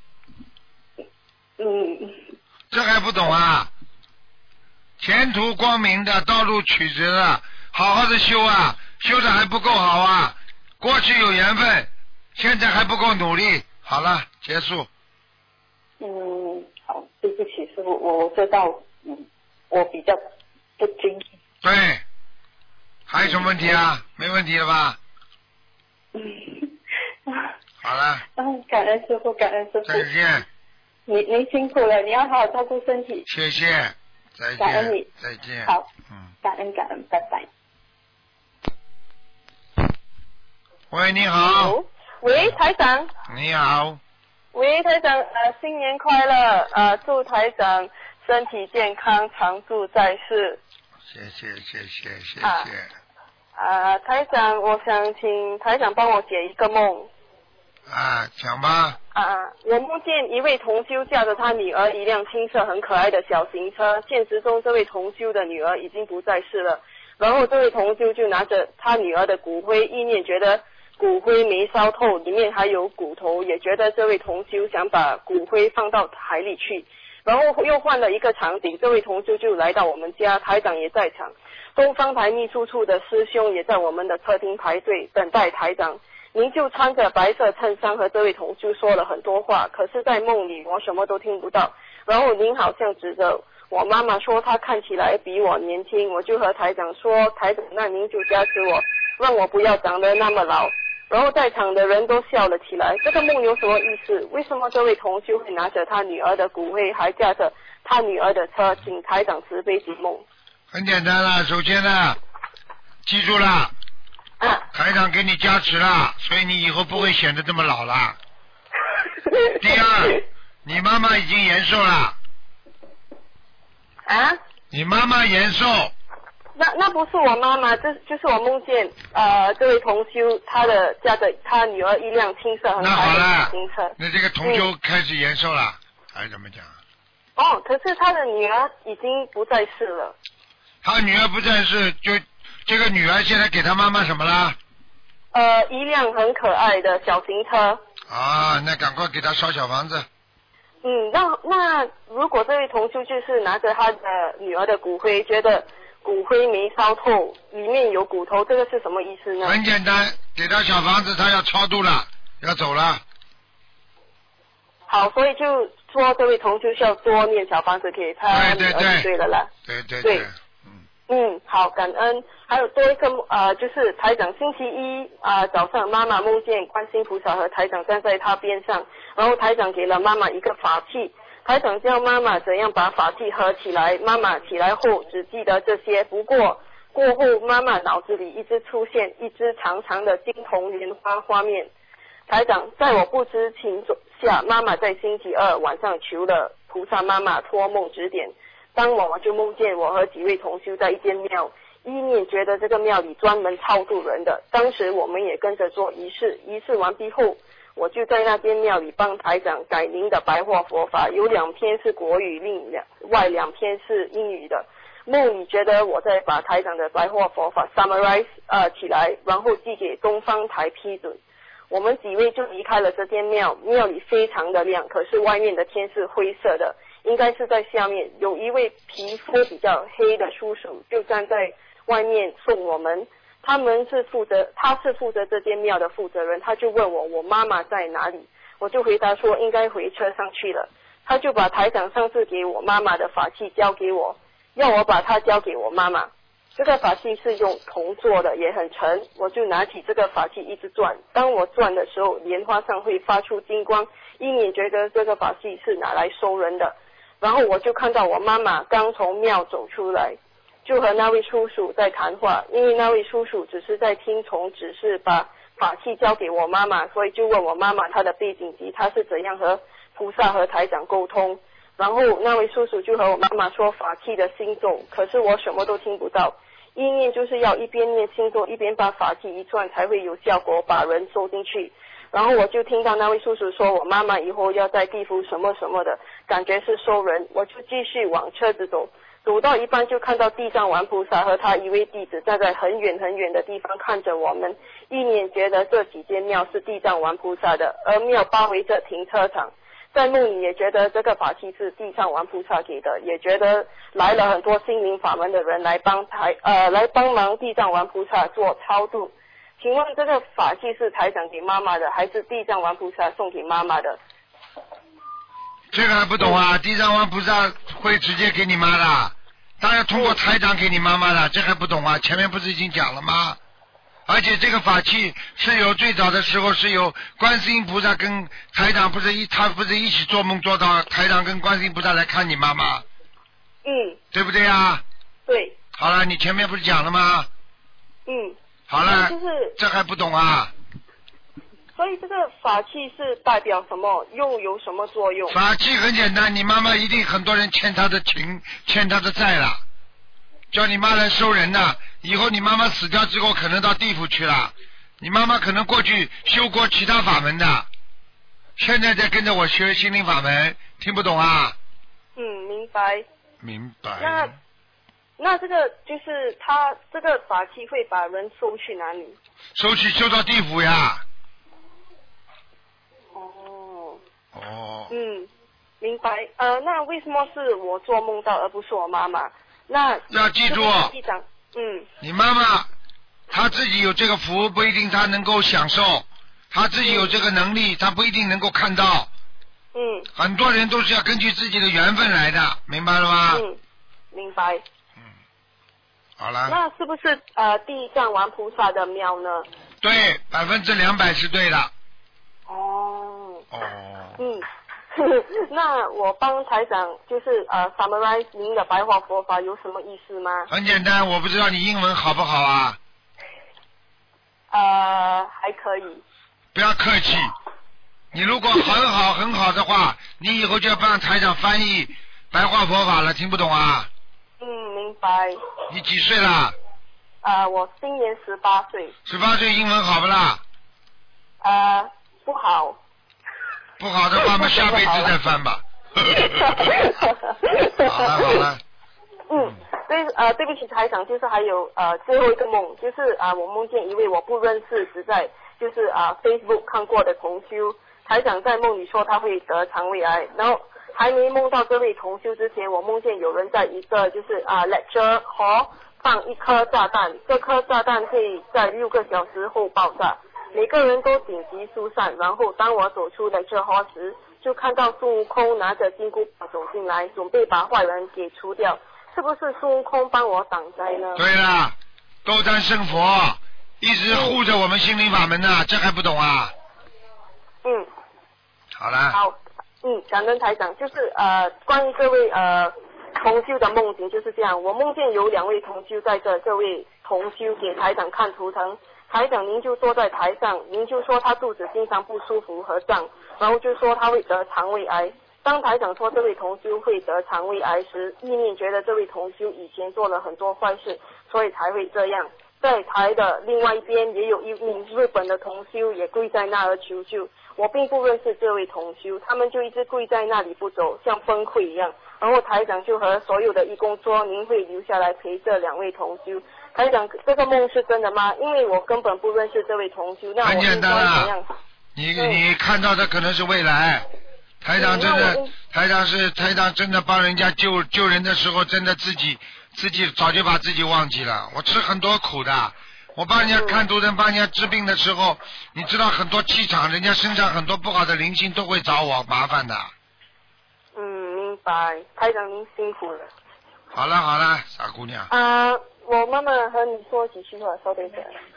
这还不懂啊？前途光明的，道路曲折的，好好的修啊，修的还不够好啊！过去有缘分，现在还不够努力。好了，结束。 好，对不起师父，我知道，我比较不精。 对，还有什么问题啊？没问题了吧？好了。 感恩师父，感恩师父。 再见。 您辛苦了，你要好好照顾身体。 谢谢，再见。 感恩你。 再见。 好，感恩，拜拜。 喂，你好。 喂，台长。 你好。 喂，台长，新年快乐，祝台长身体健康，常驻在世。 谢谢。 台长，我想请台长帮我解一个梦。 讲吧。 我梦见一位同修驾着他女儿一辆青色很可爱的小型车，现实中这位同修的女儿已经不在世了，然后这位同修就拿着他女儿的骨灰，意念觉得骨灰没烧透，里面还有骨头，也觉得这位同修想把骨灰放到海里去，然后又换了一个场景，这位同修就来到我们家，台长也在场，东方台秘书处的师兄也在我们的客厅排队等待台长。您就穿着白色衬衫和这位同修说了很多话，可是在梦里我什么都听不到，然后您好像指着我妈妈说她看起来比我年轻，我就和台长说，台长那您就加持我，让我不要长得那么老，然后在场的人都笑了起来。这个梦有什么意思？为什么这位同修会拿着他女儿的骨灰，还驾着他女儿的车，请台长慈悲解梦？ 很简单了，首先呢，记住了，台长给你加持了，所以你以后不会显得这么老了。第二，你妈妈已经延寿了。你妈妈延寿。 那不是我妈妈，就是我梦见这位同修他的驾着他女儿一辆青色很可爱的小型车。 那这个同修开始延寿了，还是怎么讲？ 可是他的女儿已经不在世了。 他女儿不在世，就这个女儿现在给他妈妈什么了？ 一辆很可爱的小型车。 那赶快给他烧小房子。 那如果这位同修就是拿着他的女儿的骨灰，觉得骨灰没烧透，里面有骨头，这个是什么意思呢？ 很简单，给他小房子，他要超度了，要走了。 好，所以就说这位同修需要多念小房子给他女儿，对了啦。 对。 好，感恩。还有多一个就是台长星期一早上妈妈梦见观世音菩萨和台长站在他边上，然后台长给了妈妈一个法器，台长教妈妈怎样把法器合起来，妈妈起来后只记得这些，不过过后妈妈脑子里一直出现一只长长的金铜莲花画面。台长在我不知情下，妈妈在星期二晚上求了菩萨妈妈托梦指点，当晚我就梦见我和几位同修在一间庙，意念觉得这个庙里专门超度人的，当时我们也跟着做仪式，仪式完毕后我就在那间庙里帮台长改您的白话佛法，有2篇是国语，另外2篇是英语的。梦里觉得我在把台长的白话佛法 summarize 起来，然后寄给东方台批准。我们几位就离开了这间庙，庙里非常的亮，可是外面的天是灰色的，应该是在下面。有一位皮肤比较黑的叔叔就站在外面送我们， 他是负责这间庙的负责人，他就问我妈妈在哪里，我就回答说应该回车上去了。他就把台长上次给我妈妈的法器交给我，要我把它交给我妈妈。这个法器是用铜做的，也很沉，我就拿起这个法器一直转。当我转的时候，莲花上会发出金光，一眼觉得这个法器是拿来收人的。然后我就看到我妈妈刚从庙走出来，就和那位叔叔在谈话，因为那位叔叔只是在听从指示，把法器交给我妈妈，所以就问我妈妈她的背景及她是怎样和菩萨和台长沟通。然后那位叔叔就和我妈妈说法器的心咒，可是我什么都听不到。意念就是要一边念心咒一边把法器一转才会有效果，把人收进去。然后我就听到那位叔叔说我妈妈以后要在地府什么什么的，感觉是收人。我就继续往车子走，走到一半就看到地藏王菩萨和他一位弟子站在很远很远的地方看着我们，一念觉得这几间庙是地藏王菩萨的，而庙包围着停车场。在梦里也觉得这个法器是地藏王菩萨给的，也觉得来了很多心灵法门的人来帮忙地藏王菩萨做超度。请问这个法器是台长给妈妈的，还是地藏王菩萨送给妈妈的？ 这个还不懂啊？地藏王菩萨会直接给你妈的，当然通过台长给你妈妈的，这还不懂啊？前面不是已经讲了吗？而且这个法器是有最早的时候是有观世音菩萨跟台长他不是一起做梦做到台长跟观世音菩萨来看你妈妈，对不对啊？ 对。 好了，你前面不是讲了吗？好了，这还不懂啊？ 所以这个法器是代表什么，又有什么作用？ 法器很简单，你妈妈一定很多人欠她的情欠她的债了，叫你妈来收人的，以后你妈妈死掉之后可能到地府去了，你妈妈可能过去修过其他法门的，现在在跟着我学心灵法门，听不懂啊？ 明白。 明白。 那这个就是他这个法器会把人收去哪里？ 收到地府呀。 明白。那为什么是我做梦到而不是我妈妈？那要记住，你妈妈她自己有这个福，不一定她能够享受，她自己有这个能力，她不一定能够看到。很多人都是要根据自己的缘分来的，明白了吗？ 明白。 好了。 那是不是地藏王菩萨的庙呢？ 对，200%是对的。 那我帮台长就是summarize 您的白话佛法有什么意思吗？ 很简单，我不知道你英文好不好啊？ 还可以。 不要客气，你如果很好的话，你以后就要帮台长翻译白话佛法了，听不懂啊？ 明白。 你几岁了？ 我今年18岁。 18岁英文好不啦？ 不好。 不好的话，我们下辈子再翻吧。好了。 对不起台长，就是还有最后一个梦，就是我梦见一位我不认识，只在就是Facebook 看过的同修，台长在梦里说他会得肠胃癌，然后还没梦到这位同修之前，我梦见有人在一个就是lecture hall 放一颗炸弹，这颗炸弹会在6个小时后爆炸，每个人都紧急疏散，然后当我走出lecture hall时，就看到孙悟空拿着金箍棒走进来，准备把坏人给除掉，是不是孙悟空帮我挡灾呢？ 对了，斗战胜佛，一直护着我们心灵法门呢，这还不懂啊？好了。 好，感恩台长，就是关于这位同修的梦境就是这样，我梦见有2位同修在这位同修给台长看图腾，台长您就坐在台上，您就说他肚子经常不舒服和胀，然后就说他会得肠胃癌。当台长说这位同修会得肠胃癌时，意念觉得这位同修以前做了很多坏事，所以才会这样。在台的另外一边也有一名日本的同修也跪在那儿求救，我并不认识这位同修，他们就一直跪在那里不走，像崩溃一样。然后台长就和所有的义工说，您会留下来陪这2位同修。台长，这个梦是真的吗？因为我根本不认识这位同修，那我应该怎样？ 你看到的可能是未来。台长真的帮人家救人的时候，真的自己早就把自己忘记了。我吃很多苦的， 我帮人家看图腾、帮人家治病的时候，你知道很多气场，人家身上很多不好的灵性都会找我麻烦的。 明白，台长您辛苦了。 好了好了，傻姑娘。 我妈妈和你说几句话，稍等一下。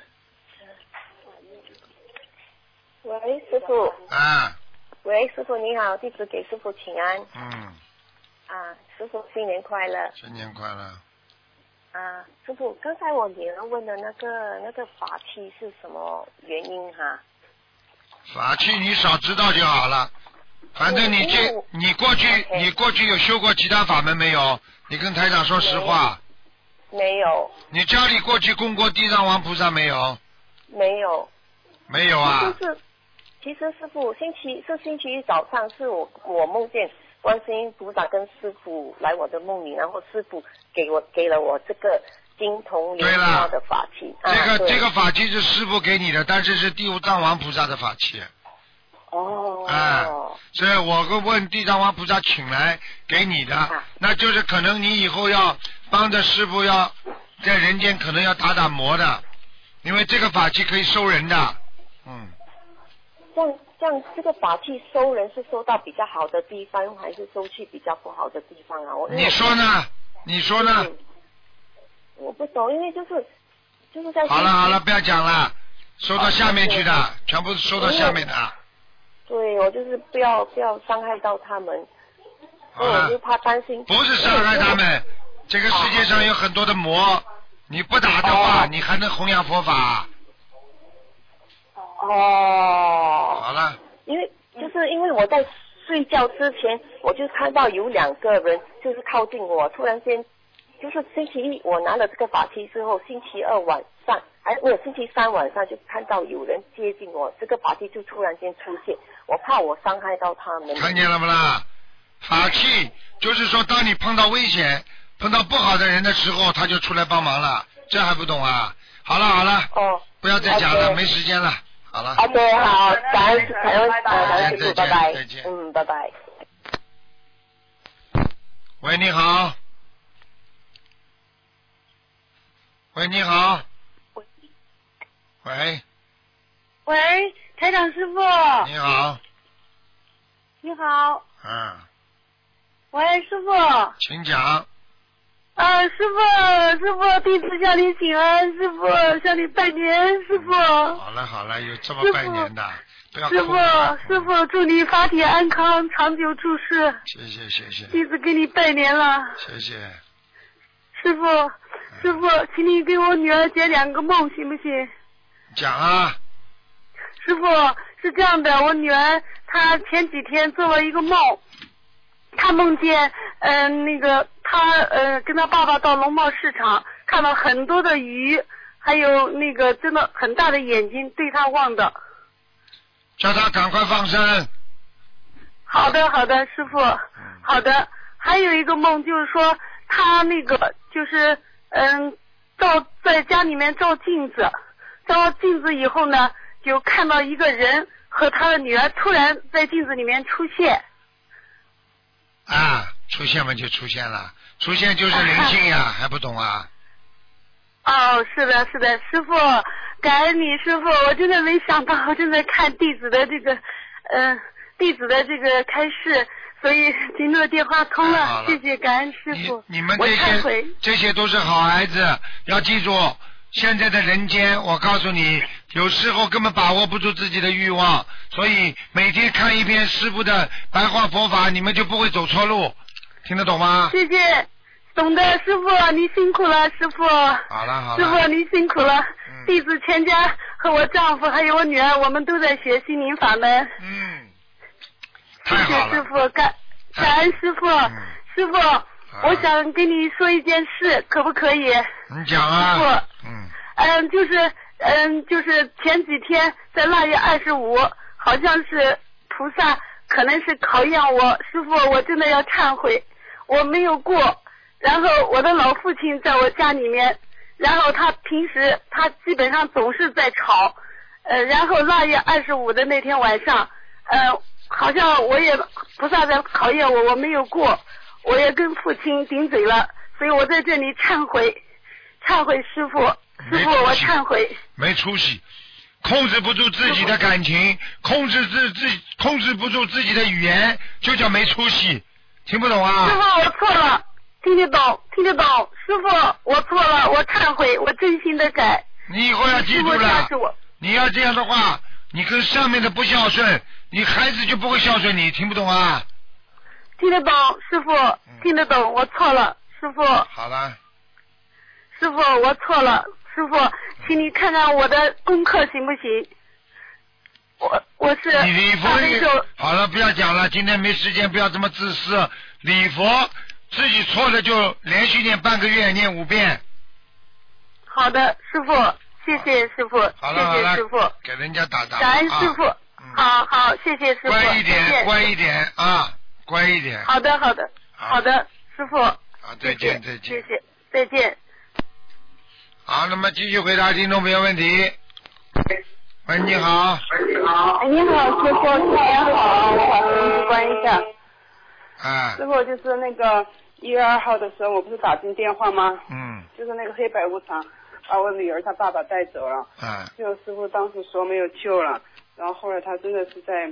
喂，师傅。喂，师傅你好，弟子给师傅请安。师傅新年快乐。 新年快乐。 师傅，刚才我女儿问的那个法器是什么原因哈？ 法器你少知道就好了，反正你过去有修过其他法门没有？你跟台长说实话。 没有。 你家里过去供过地藏王菩萨没有？ 没有。 没有啊？ 其实师傅星期一早上是我梦见观世音菩萨跟师傅来我的梦里，然后师傅给了我这个金铜莲花的法器。 这个法器是师傅给你的，但是是地藏王菩萨的法器。所以我会问地藏王菩萨请来给你的，那就是可能你以后要帮着师傅要在人间可能要打磨的，因为这个法器可以收人的。 像这个法器收人是收到比较好的地方，还是收去比较不好的地方啊？ 你说呢？ 我不懂，因为就是在。 好了，不要讲了，收到下面去的，全部收到下面的。 对，我就是不要伤害到他们，我就怕担心。 不是伤害他们，这个世界上有很多的魔，你不打的话，你还能弘扬佛法。好了。 因为我在睡觉之前，我就看到有2个人就是靠近我，突然间就是星期一我拿了这个法器之后，星期二晚上星期三晚上就看到有人接近我，这个法器就突然间出现，我怕我伤害到他们。 看见了不啦？法器就是说，当你碰到危险、碰到不好的人的时候，他就出来帮忙了，这还不懂啊？好了，不要再讲了，没时间了。好了。 OK， 好，感恩师傅，拜拜。 再见。 拜拜。 喂，你好。喂，你好。喂。 喂，台长师傅。 你好。 你好。喂，师傅。 请讲。 师傅，弟子向你请安，师傅向你拜年，师傅。 好了，有这么拜年的，不要哭。 师傅，祝你法体安康，长久住世。 谢谢。 弟子给你拜年了。 谢谢。 师傅，请你给我女儿解2个梦，行不行？ 讲啊。 师傅，是这样的，我女儿她前几天做了一个梦，她梦见她跟她爸爸到农贸市场，看到很多的鱼，还有真的很大的眼睛对她望的。 叫她赶快放生。 好的，师傅。好的。还有一个梦就是说，她就是在家里面照镜子，照镜子以后呢，就看到一个人和他的女儿突然在镜子里面出现。 出现嘛就出现了，出现就是灵性呀，还不懂啊？ 是的，师傅，感恩你，师傅，我真的没想到，我正在看弟子的这个开示，所以今天的电话通了，谢谢，感恩师傅。 你们这些都是好孩子，要记住，现在的人间，我告诉你，有时候根本把握不住自己的欲望，所以每天看一遍师父的白话佛法，你们就不会走错路，听得懂吗？ 谢谢，懂的，师父，你辛苦了，师父。 好了， 师父你辛苦了。弟子全家和我丈夫还有我女儿，我们都在学心灵法门。 太好了。 谢谢师父，感恩师父。师父，我想跟你说一件事，可不可以？ 你讲啊。 师父，就是前几天在腊月25，好像是菩萨可能是考验我，师父，我真的要忏悔，我没有过。然后我的老父亲在我家里面，然后他平时他基本上总是在吵，然后腊月25的那天晚上，好像菩萨在考验我，我没有过，我也跟父亲顶嘴了，所以我在这里忏悔师父， 师傅，我忏悔。 没出息，控制不住自己的感情，控制不住自己的语言，就叫没出息。听不懂啊？ 师傅，我错了，听得懂。师傅，我错了，我忏悔，我真心的改。 你以后要记住了，你要这样的话，你跟上面的不孝顺，你孩子就不会孝顺你，听不懂啊？ 听得懂，师傅，听得懂，我错了，师傅。 好了。 师傅，我错了，师傅，请你看看我的功课行不行？我是你礼佛好了，不要讲了，今天没时间，不要这么自私。礼佛自己错了就连续念半个月，念5遍。 好的，师傅，谢谢师傅，谢谢师傅， 给人家打感恩师傅，好，谢谢师傅， 乖一点，乖一点啊，乖一点。 好的，师傅。 好，再见， 谢谢，再见。 好，那么继续回答听众朋友问题。喂，你好。 你好，师傅，新年好，我把声音关一下。 啊。 师傅，就是那个1月2号的时候，我不是打进电话吗？就是那个黑白无常把我女儿她爸爸带走了。就师傅当时说没有救了，然后后来他真的是在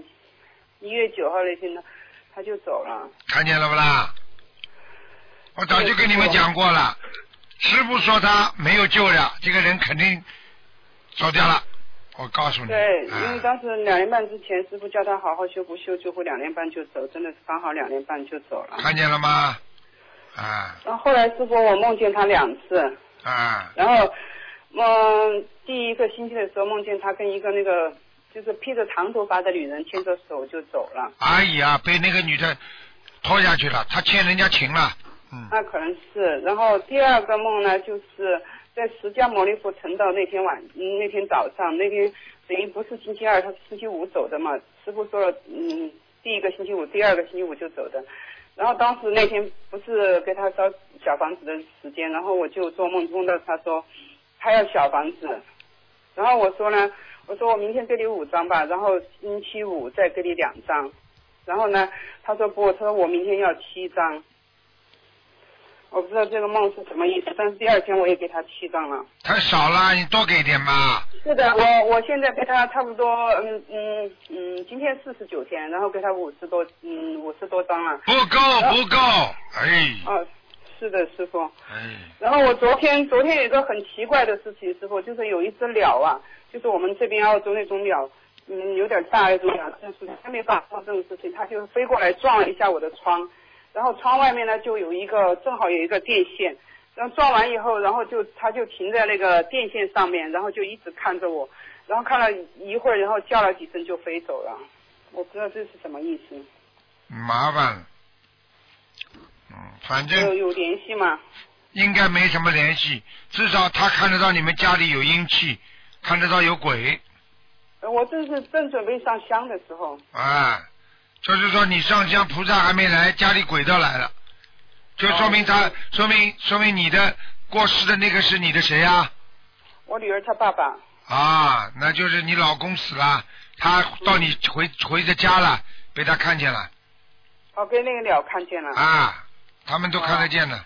1月9号那天呢，他就走了。 看见了不啦？我早就跟你们讲过了，师傅说他没有救了，这个人肯定走掉了。我告诉你。 对，因为当时2年半之前，师傅叫他好好修，不修就会2年半就走，真的是刚好2年半就走了。 看见了吗？ 然后后来师傅我梦见他2次。然后第一个星期的时候梦见他跟一个那个就是披着长头发的女人牵着手就走了。 哎呀，被那个女的拖下去了，他欠人家情了。 那可能是。然后第二个梦呢，就是在释迦牟尼佛成道那天早上，那天等于不是星期二，他是星期五走的嘛。师傅说了，第一个星期五，第二个星期五就走的。然后当时那天不是给他烧小房子的时间，然后我就做梦梦到他说他要小房子，然后我说呢，我说我明天给你5张吧，然后星期五再给你2张，然后呢他说不，他说我明天要7张。我不知道这个梦是什么意思，但是第二天我也给他7张了。 太少了，你多给点吧。 是的，我现在给他差不多，今天49天，然后给他50多张了。 不够，哎。 是的，师傅。然后我昨天有一个很奇怪的事情，师傅，就是有一只鸟啊，就是我们这边澳洲那种鸟，有点大那种鸟，就是还没发生这种事情，它就飞过来撞了一下我的窗。然后窗外面呢就正好有一个电线，然后撞完以后，然后他就停在那个电线上面，然后就一直看着我，然后看了一会儿，然后叫了几声就飞走了。我不知道这是什么意思。 麻烦了。反正有联系吗？ 应该没什么联系，至少他看得到你们家里有阴气，看得到有鬼。 我这是正准备上香的时候。 就是说你上香，菩萨还没来，家里鬼都来了，就说明说明你的过世的那个是你的谁啊？ 我女儿她爸爸。 那就是你老公死了，他到你回着家了，被他看见了。 被那个鸟看见了。 他们都看得见的。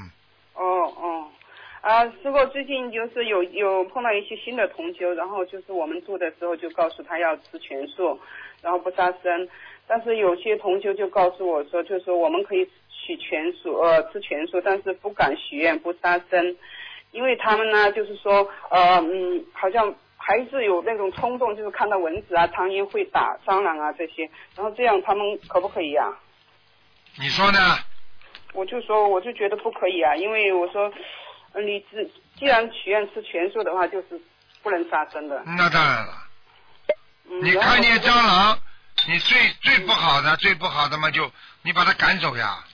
师傅最近就是有碰到一些新的同修，然后就是我们住的时候就告诉他要吃全素，然后不杀生。但是有些同修就告诉我说，就是说我们可以吃全素，但是不敢许愿不杀生，因为他们呢就是说好像还是有那种冲动，就是看到蚊子啊、苍蝇会打、蟑螂啊这些，然后这样他们可不可以啊？ 你说呢？ 我就觉得不可以啊，因为我说你既然许愿吃全素的话，就是不能杀生的。 那当然了。你看见蟑螂，你最不好的嘛，就你把它赶走呀。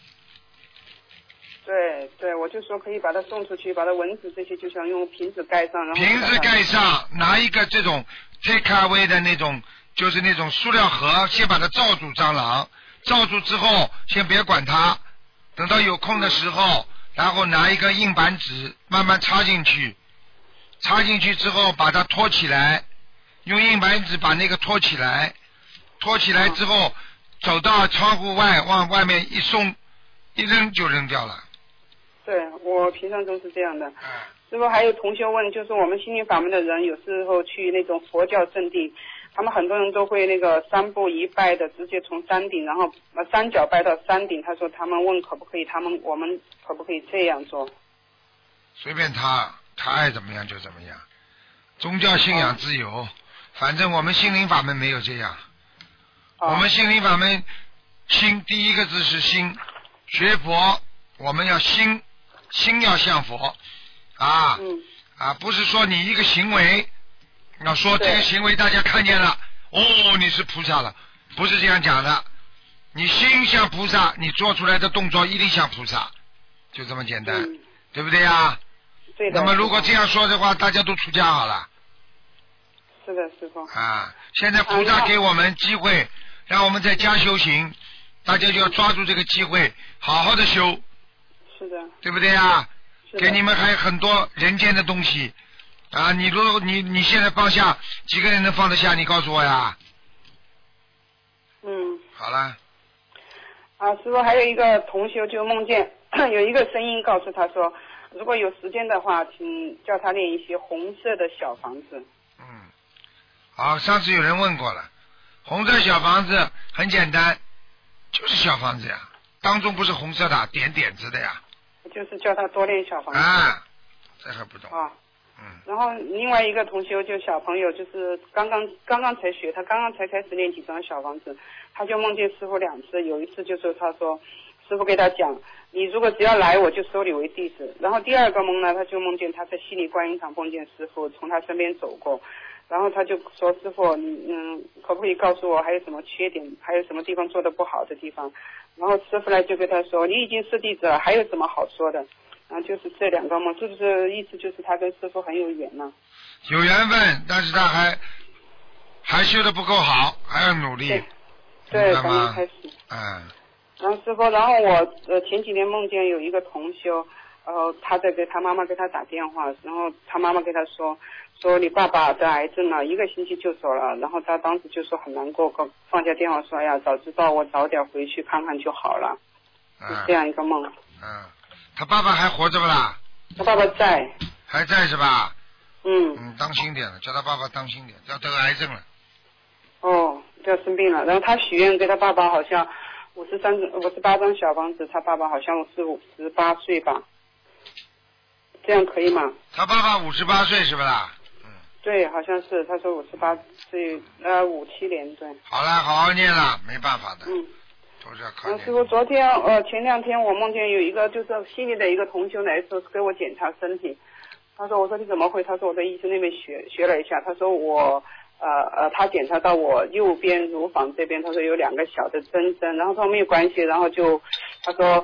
对，我就说可以把它送出去，把它蚊子这些就像用瓶子盖上，然后瓶子盖上，拿一个这种 take away 的那种，就是那种塑料盒，先把它罩住蟑螂，罩住之后先别管它，等到有空的时候，然后拿一个硬板纸慢慢插进去，插进去之后把它托起来，用硬板纸把那个托起来，托起来之后走到窗户外，往外面一松，一扔就扔掉了。 对，我平常都是这样的。师傅还有同学问，就是我们心灵法门的人，有时候去那种佛教圣地，他们很多人都会那个三步一拜的，直接从山顶，然后三脚拜到山顶。他说他们问可不可以，我们可不可以这样做？ 随便他爱怎么样就怎么样，宗教信仰自由，反正我们心灵法门没有这样。我们心灵法门心第一个字是心，学佛我们要心要像佛啊，不是说你一个行为要说这个行为大家看见了你是菩萨了，不是这样讲的。你心像菩萨，你做出来的动作一定像菩萨，就这么简单，对不对呀？ 对的。 那么如果这样说的话，大家都出家好了。 是的，师傅。 现在菩萨给我们机会，让我们在家修行，大家就要抓住这个机会，好好的修。 是的。 对不对呀？给你们还有很多人间的东西你如果你现在放下，几个人能放得下？你告诉我呀。好了。 师傅还有一个同修就梦见有一个声音告诉他说，如果有时间的话，请叫他练一些红色的小房子。 好，上次有人问过了，红色小房子很简单，就是小房子呀，当中不是红色的，点点子的呀。 就是叫他多练小房子。 这还不懂。 然后另外一个同修就小朋友，就是刚刚才学，他刚刚才开始练几张小房子，他就梦见师傅2次，有一次就是他说师傅给他讲，你如果只要来我就收你为弟子。然后第二个梦呢，他就梦见他在悉尼观音堂碰见师傅从他身边走过，然后他就说师傅你可不可以告诉我还有什么缺点，还有什么地方做得不好的地方。然后师傅呢就跟他说你已经是弟子了，还有什么好说的。就是这2个梦，是不是意思就是他跟师傅很有缘呢？ 有缘分，但是他还修得不够好，还要努力。 对，刚刚开始。然后师傅，然后我前几年梦见有一个同修，他在给他妈妈给他打电话，然后他妈妈给他说你爸爸得癌症了，1个星期就走了。然后他当时就说很难过，放下电话说呀，早知道我早点回去看看就好了。是这样一个梦。 他爸爸还活着不啦？ 他爸爸在。 还在是吧？当心点了，叫他爸爸当心点，要得癌症了。 要生病了。然后他许愿给他爸爸好像58张小房子，他爸爸好像是58岁吧，这样可以吗？ 他爸爸58岁是不啦？ 对，好像是，他说58岁，57年，对。 好了，好好念了，没办法的。 师傅，前2天我梦见有一个就是悉尼的一个同修来说给我检查身体，他说我说你怎么会？他说我在医生那边学了一下，他说他检查到我右边乳房这边，他说有2个小的增生，然后他说没有关系，然后就他说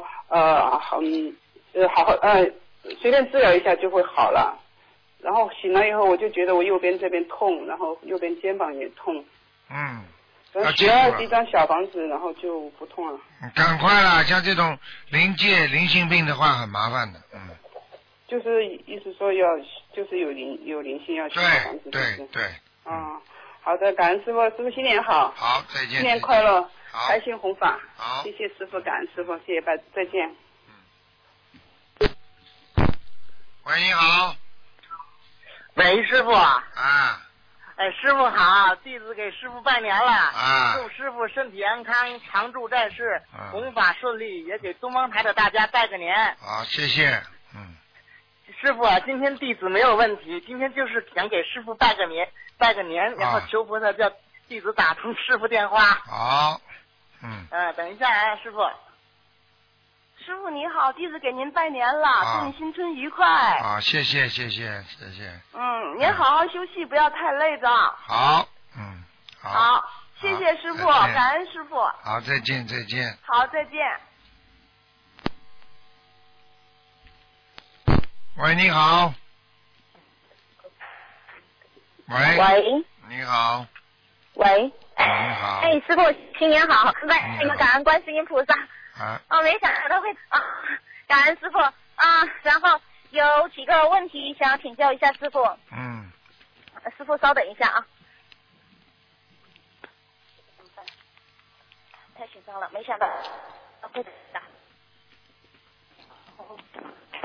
随便治疗一下就会好了。然后醒了以后我就觉得我右边这边痛，然后右边肩膀也痛。然后学21张小房子，然后就不痛了。 赶快啦！像这种灵性病的话很麻烦的。 就是意思说就是有灵性要小房子。 对。 好的，感恩师傅，师傅新年好。 好，再见。 新年快乐， 开心弘法。 好， 谢谢师傅，感恩师傅，谢谢再见。 喂，你好。 喂，师傅。师傅好，弟子给师傅拜年了。祝师傅身体安康，常驻在世，弘法顺利，也给东方台的大家拜个年。 好，谢谢。 师傅，今天弟子没有问题，今天就是想给师傅拜个年，然后求菩萨叫弟子打通师傅电话。 好。 等一下啊，师傅。 师傅你好，弟子给您拜年了，祝你新春愉快。 谢谢。 您好好休息，不要太累着。 好。 好，谢谢师傅，感恩师傅。 好，再见。 好，再见。 喂，你好。 喂。 你好。 喂。 你好。 师傅，新年好！你们感恩观世音菩萨。没想到会感恩师傅然后有几个问题想请教一下师傅。师傅稍等一下啊。太紧张了，没想到会打。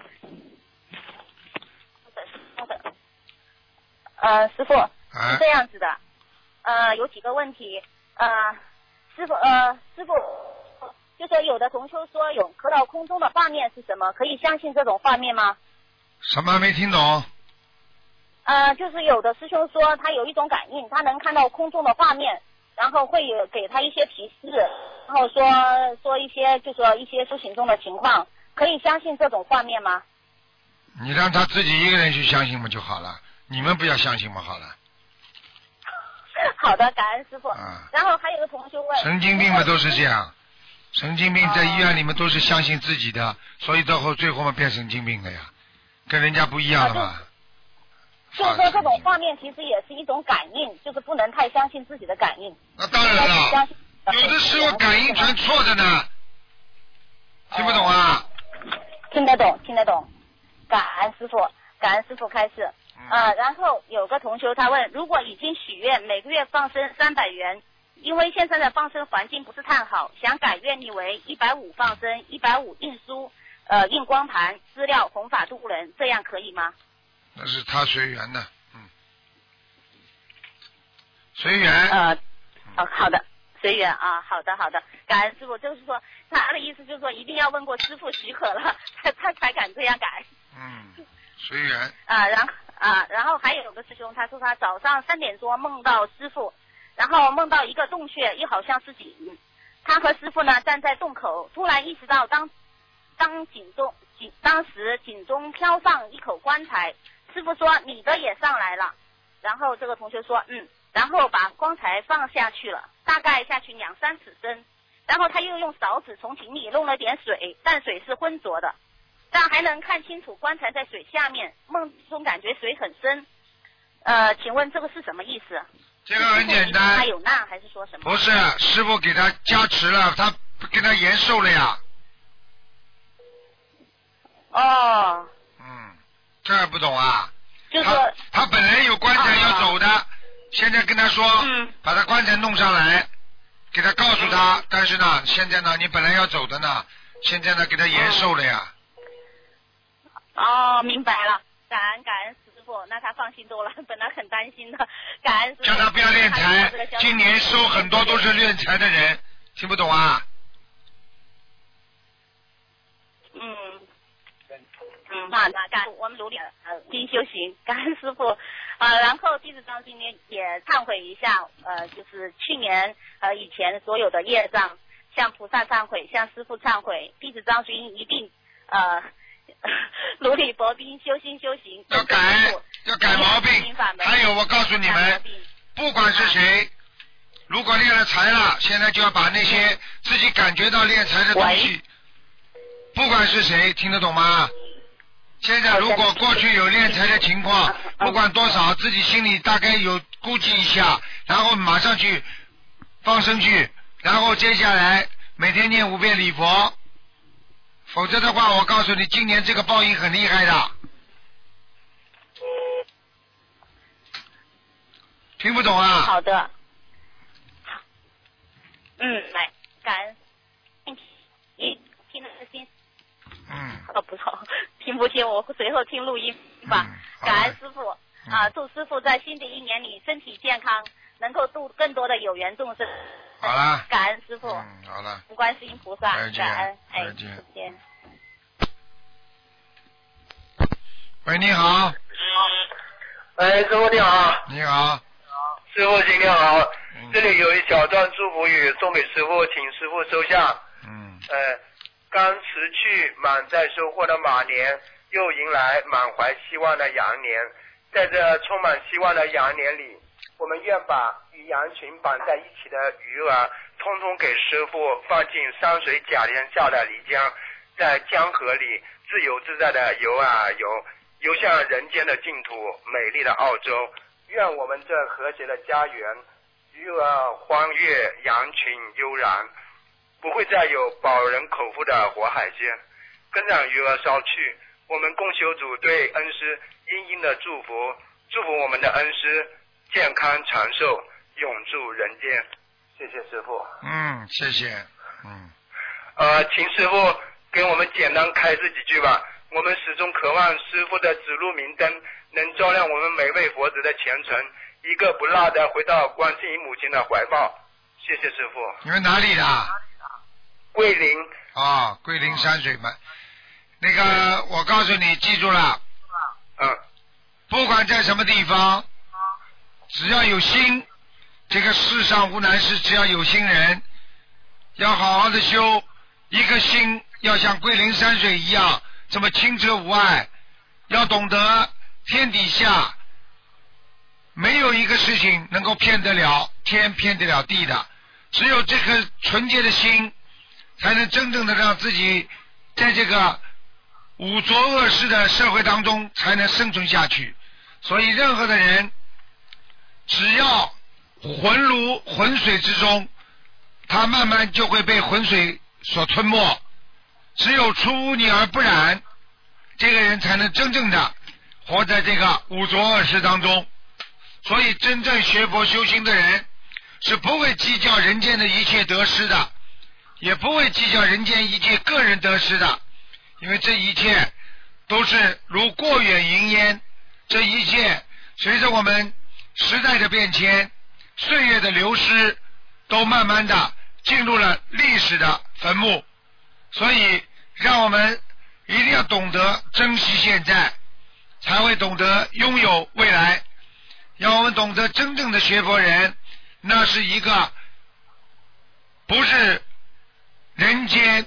师傅是这样子的，有几个问题，师傅，就说有的同修说有看到空中的画面是什么？可以相信这种画面吗？ 什么没听懂？ 就是有的师兄说他有一种感应，他能看到空中的画面，然后会有给他一些提示，然后说一些就说一些修行中的情况，可以相信这种画面吗？ 你让他自己一个人去相信嘛就好了，你们不要相信嘛好了。 好的，感恩师傅。然后还有个同学问， 神经病嘛都是这样，神经病在医院里面都是相信自己的，所以到最后嘛变神经病了呀，跟人家不一样了嘛。 就是说这种画面其实也是一种感应，就是不能太相信自己的感应。 那当然了，有的时候感应全错着呢，听不懂啊？ 听得懂。感恩师傅开始。然后有个同学他问，如果已经许愿每个月放生300元，因为现在的放生环境不是太好，想改愿力为150放生，150印书，印光盘资料弘法度人，这样可以吗？ 那是他随缘的，随缘。 好的，随缘啊，好的，感恩师傅。就是说他的意思就是说一定要问过师傅许可了，他才敢这样改。 随缘。 然后还有个师兄，他说他早上3点多梦到师傅，然后梦到一个洞穴，又好像是井。他和师傅呢站在洞口，突然意识到当时井中飘上一口棺材，师傅说你的也上来了。然后这个同学说然后把棺材放下去了，大概下去2-3尺深。然后他又用勺子从井里弄了点水，但水是浑浊的，但还能看清楚棺材在水下面，梦中感觉水很深。请问这个是什么意思？ 这个很简单。 他有难还是说什么？ 不是，师傅给他加持了，他给他延寿了呀。这还不懂啊？ 就是他本来有棺材要走的，现在跟他说，把他棺材弄上来，给他告诉他，但是呢，现在呢，你本来要走的呢，现在呢，给他延寿了呀。 明白了，感恩师傅，那他放心多了，本来很担心的，感恩师傅。 叫他不要敛财，今年收很多都是敛财的人，听不懂啊？ 那我们努力精修行，感恩师傅。然后弟子章今年也忏悔一下，就是去年以前所有的业障，向菩萨忏悔，向师父忏悔。弟子章一定努力搏兵修行， 要改毛病。还有我告诉你们，不管是谁，如果练了财了，现在就要把那些自己感觉到练财的东西，不管是谁，听得懂吗？现在如果过去有敛财的情况，不管多少，自己心里大概有估计一下，然后马上去放生去，然后接下来每天念5遍礼佛，否则的话我告诉你，今年这个报应很厉害的。听不懂啊？ 好的。来，感恩。听得心。不错，听不听我随后听录音吧。感恩师父祝师父在新的一年里身体健康，能够度更多的有缘众生。 好了。 感恩师父。 好了。 观世音菩萨，感恩。再见。 喂，你好。 师傅你好。 你好。 师傅新年好。这里有一小段祝福语送给师傅，请师傅收下。刚辞去满载收获的马年，又迎来满怀希望的羊年。在这充满希望的羊年里，我们愿把与羊群绑在一起的鱼儿通通给师傅放进山水甲天下的漓江，在江河里自由自在的游啊游向人间的净土，美丽的澳洲。愿我们这和谐的家园，鱼儿欢悦，羊群悠然，不会再有饱人口腹的活海鲜。跟让鱼儿烧去，我们共修组对恩师殷殷的祝福，祝福我们的恩师健康长寿，永驻人间。谢谢师父。 谢谢。 请师父给我们简单开示几句吧。我们始终渴望师父的指路明灯能照亮我们每位佛子的前程，一个不落的回到观世音母亲的怀抱。谢谢师父。 你们哪里的？ 桂林。 啊，桂林山水门。那个，我告诉你，记住了。不管在什么地方，只要有心，这个世上无难事，只要有心人，要好好的修，一个心要像桂林山水一样这么清澈无碍，要懂得天底下没有一个事情能够骗得了天骗得了地的，只有这颗纯洁的心才能真正的让自己在这个五浊恶世的社会当中才能生存下去。所以任何的人只要浑如浑水之中，他慢慢就会被浑水所吞没，只有出污泥而不染，这个人才能真正的活在这个五浊恶世当中。所以真正学佛修心的人是不会计较人间的一切得失的，也不会计较人间一切个人得失的，因为这一切都是如过眼云烟，这一切随着我们时代的变迁，岁月的流失，都慢慢的进入了历史的坟墓。所以让我们一定要懂得珍惜现在，才会懂得拥有未来。让我们懂得真正的学佛人，那是一个不是人间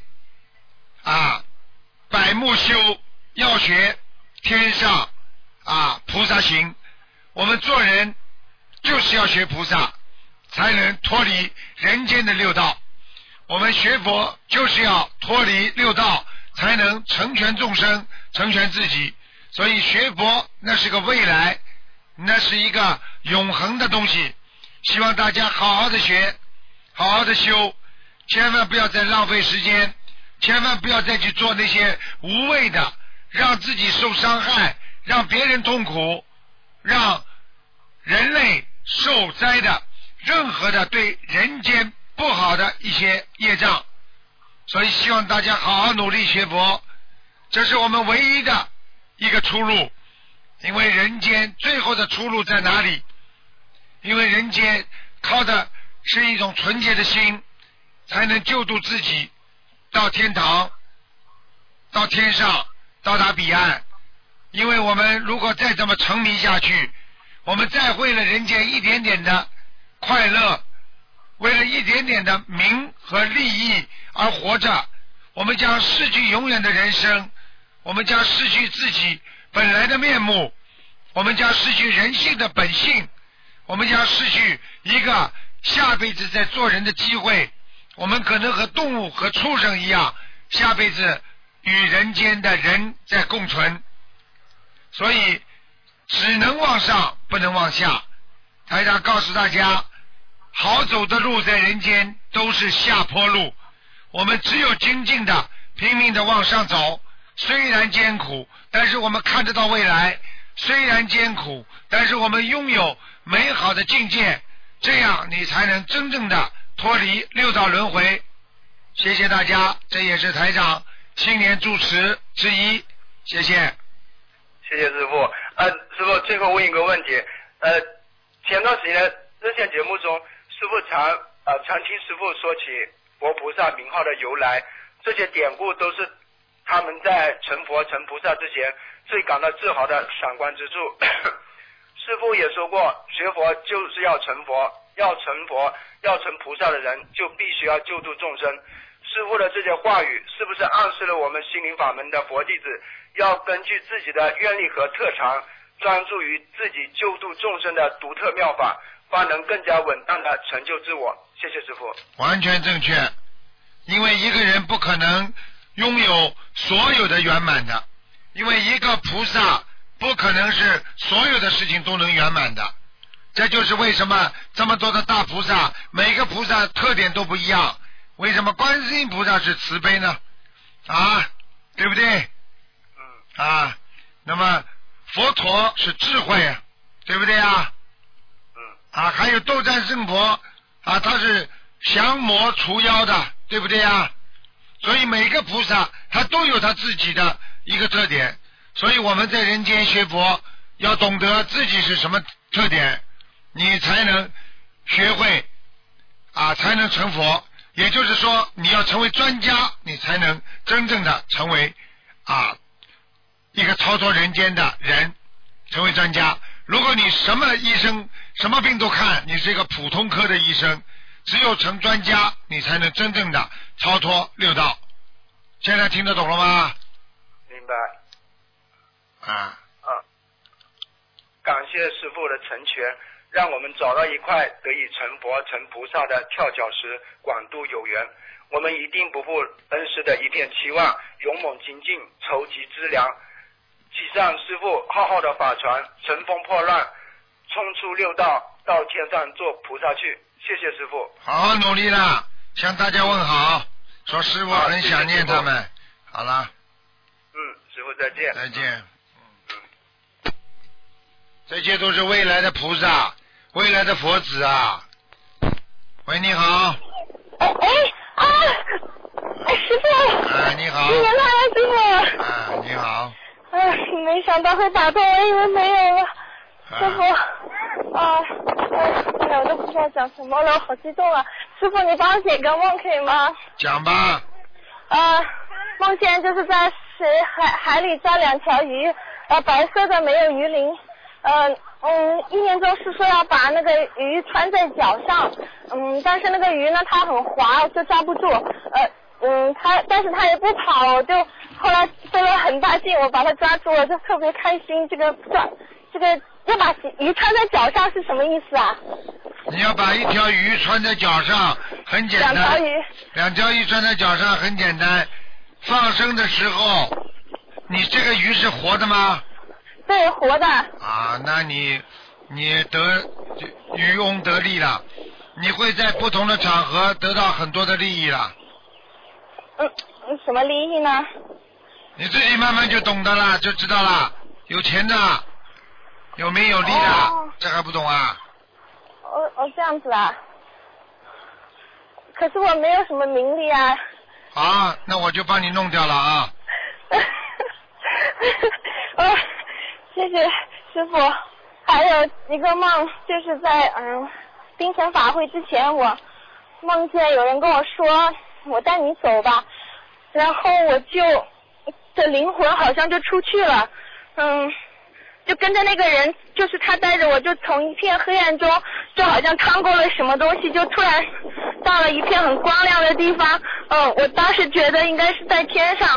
百目修，要学天上菩萨行。我们做人就是要学菩萨，才能脱离人间的六道。我们学佛就是要脱离六道，才能成全众生，成全自己。所以学佛那是个未来，那是一个永恒的东西。希望大家好好的学，好好的修，千万不要再浪费时间，千万不要再去做那些无谓的，让自己受伤害，让别人痛苦，让人类受灾的任何的对人间不好的一些业障。所以希望大家好好努力学佛，这是我们唯一的一个出路。因为人间最后的出路在哪里？因为人间靠的是一种纯洁的心，才能救度自己到天堂，到天上，到达彼岸。因为我们如果再这么沉迷下去，我们再为了人间一点点的快乐，为了一点点的名和利益而活着，我们将失去永远的人生，我们将失去自己本来的面目，我们将失去人性的本性，我们将失去一个下辈子在做人的机会。我们可能和动物和畜生一样，下辈子与人间的人在共存。所以只能往上，不能往下。台长告诉大家，好走的路在人间都是下坡路，我们只有精进的拼命的往上走，虽然艰苦，但是我们看得到未来，虽然艰苦，但是我们拥有美好的境界，这样你才能真正的脱离六道轮回。谢谢大家，这也是台长新年祝词之一，谢谢。 谢谢师父。师父，最后问一个问题。前段时间热线节目中，师父常听师父说起佛菩萨名号的由来，这些典故都是他们在成佛成菩萨之前最感到自豪的闪光之处。师父也说过，学佛就是要成佛，要成佛要成菩萨的人就必须要救度众生。师父的这些话语是不是暗示了我们心灵法门的佛弟子要根据自己的愿力和特长，专注于自己救度众生的独特妙法，方能更加稳当的成就自我。谢谢师父。 完全正确。因为一个人不可能拥有所有的圆满的，因为一个菩萨不可能是所有的事情都能圆满的。这就是为什么这么多的大菩萨，每个菩萨特点都不一样。为什么观世音菩萨是慈悲呢？对不对？那么佛陀是智慧，对不对啊？还有斗战胜佛他是降魔除妖的，对不对啊？所以每个菩萨他都有他自己的一个特点。所以我们在人间学佛要懂得自己是什么特点，你才能学会才能成佛。也就是说，你要成为专家，你才能真正的成为一个操作人间的人，成为专家。如果你什么医生什么病都看，你是一个普通科的医生，只有成专家，你才能真正的超脱六道。现在听得懂了吗？ 明白。感谢师父的成全，让我们找到一块得以成佛成菩萨的跳脚石，广度有缘。我们一定不负恩师的一片期望，勇猛精进，筹集资粮，骑上师父浩浩的法船，乘风破浪，冲出六道，到天上做菩萨去。谢谢师父。 好好努力啦，向大家问好，说师父很想念他们。好了。 师父再见。 再见。这些都是未来的菩萨，未来的佛子啊。喂，你好。 师父。 你好。 新年快乐，师父。你好。 没想到会打通，我以为没有了。师父，我都不知道讲什么了，好激动啊！师父，你帮我解个梦可以吗？ 讲吧。 梦见就是在海里抓2条鱼，白色的没有鱼鳞。意念中是说要把那个鱼穿在脚上，但是那个鱼呢它很滑，就抓不住，但是它也不跑，就后来费了很大劲，我把它抓住了，就特别开心。这个要把鱼穿在脚上是什么意思啊？ 你要把一条鱼穿在脚上，很简单。2条鱼穿在脚上很简单。放生的时候，你这个鱼是活的吗？ 对，活的。 那你渔翁得利了，你会在不同的场合得到很多的利益了。 什么利益呢？ 你自己慢慢就懂得了，就知道了。有钱的，有名有利的，这还不懂啊？ 这样子啊。可是我没有什么名利啊。 好，那我就帮你弄掉了啊。 谢谢师父。还有一个梦，就是在冰城法会之前，我梦见有人跟我说我带你走吧，然后我的灵魂好像就出去了，就跟着那个人，就是他带着我，就从一片黑暗中，就好像穿过了什么东西，就突然到了一片很光亮的地方。我当时觉得应该是在天上，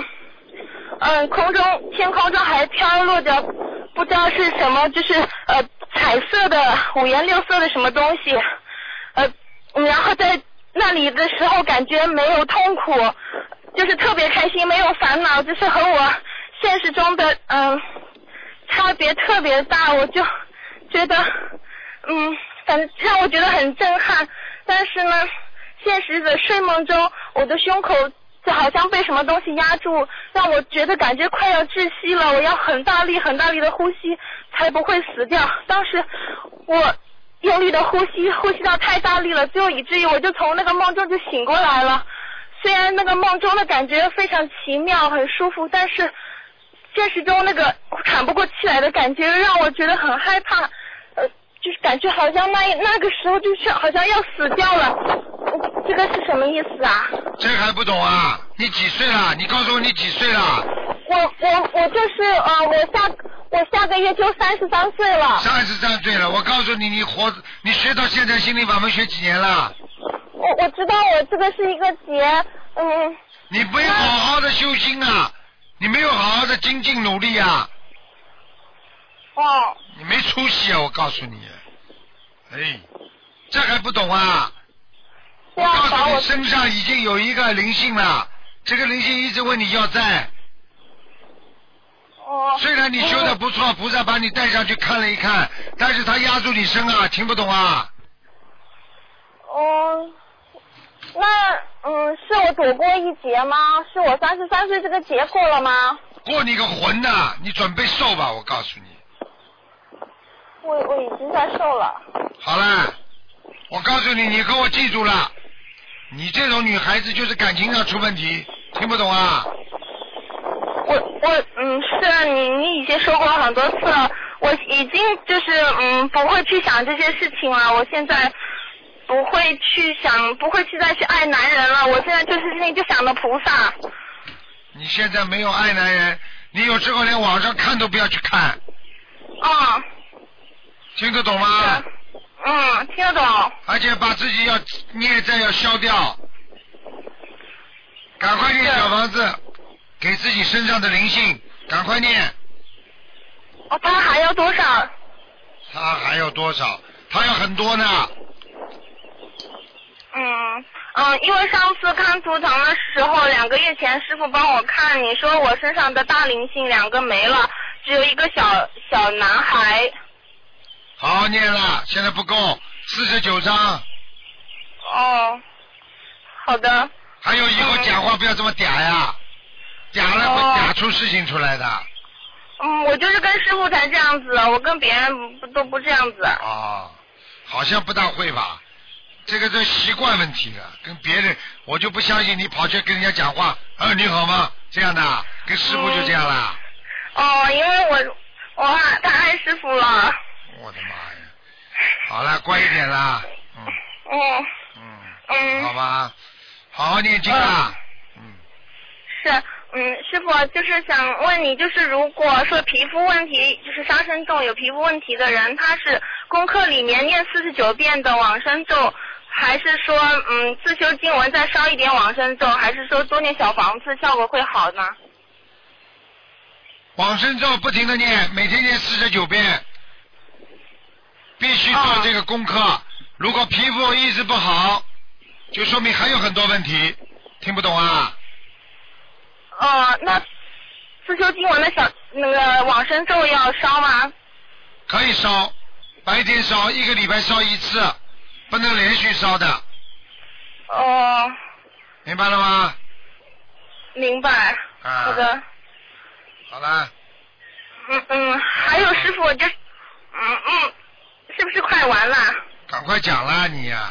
天空中还飘落着不知道是什么，就是彩色的5颜6色的什么东西，然后在那里的时候感觉没有痛苦，就是特别开心，没有烦恼，就是和我现实中的差别特别大，我就觉得反正让我觉得很震撼。但是呢，现实的睡梦中，我的胸口就好像被什么东西压住，让我觉得感觉快要窒息了，我要很大力很大力的呼吸才不会死掉。当时我用力的呼吸到太大力了，最后以至于我就从那个梦中就醒过来了。虽然那个梦中的感觉非常奇妙很舒服，但是现实中那个喘不过气来的感觉让我觉得很害怕，就是感觉好像那个时候就是好像要死掉了。这个是什么意思啊？ 这还不懂啊？你几岁了？你告诉我你几岁了？ 我就是我下个月就33岁了。 33岁了，我告诉你，你学到现在心灵法门学几年了？ 我知道我这个是一个劫， 你不要好好的修心啊！你没有好好的精进努力啊！你没出息啊！我告诉你，这还不懂啊？我告诉你，身上已经有一个灵性了，这个灵性一直问你要债。虽然你修的不错，菩萨把你带上去看了一看，但是他压住你身啊，听不懂啊？ 那是我躲过一劫吗？是我33岁这个劫过了吗？ 过你个魂呐！你准备瘦吧，我告诉你。 我已经在瘦了。 好了，我告诉你，你给我记住了，你这种女孩子就是感情上出问题，听不懂啊？ 是你以前说过很多次了， 我已经就是不会去想这些事情了，我现在不会去想，不会去再去爱男人了，我现在就是心里就想着菩萨。 你现在没有爱男人，你有时候连网上看都不要去看。 啊。 听得懂吗？ 听得懂。 而且把自己要孽债要消掉，赶快念小房子，给自己身上的灵性，赶快念。 他还要多少？ 他还有多少？他有很多呢。 因为上次看图腾的时候，2个月前师傅帮我看，你说我身上的大灵性2个没了，只有一个小男孩。 好好念了，现在不够，49章。 哦，好的。 还有以后讲话不要这么嗲呀，嗲了会嗲出事情出来的。 我就是跟师傅才这样子，我跟别人都不这样子。 好像不大会吧？这个是习惯问题了，跟别人我就不相信你跑去跟人家讲话，你好吗？这样的，跟师傅就这样了。 因为我太爱师傅了。 我的妈呀！好了，乖一点啦。好吧，好好念经啊。 是，师傅就是想问你，就是如果说皮肤问题，就是杀生咒有皮肤问题的人，他是功课里面念49遍的往生咒，还是说自修经文再烧一点往生咒，还是说多念小房子效果会好呢？ 往生咒不停的念，每天念49遍，必须做这个功课。如果皮肤一直不好，就说明还有很多问题。听不懂啊？ 那自修经文的那个往生咒要烧吗？ 可以烧，白天烧，1个礼拜烧1次，不能连续烧的。明白了吗？ 明白。好的。 好了。 还有师傅就是是不是快完了？ 赶快讲啦你呀。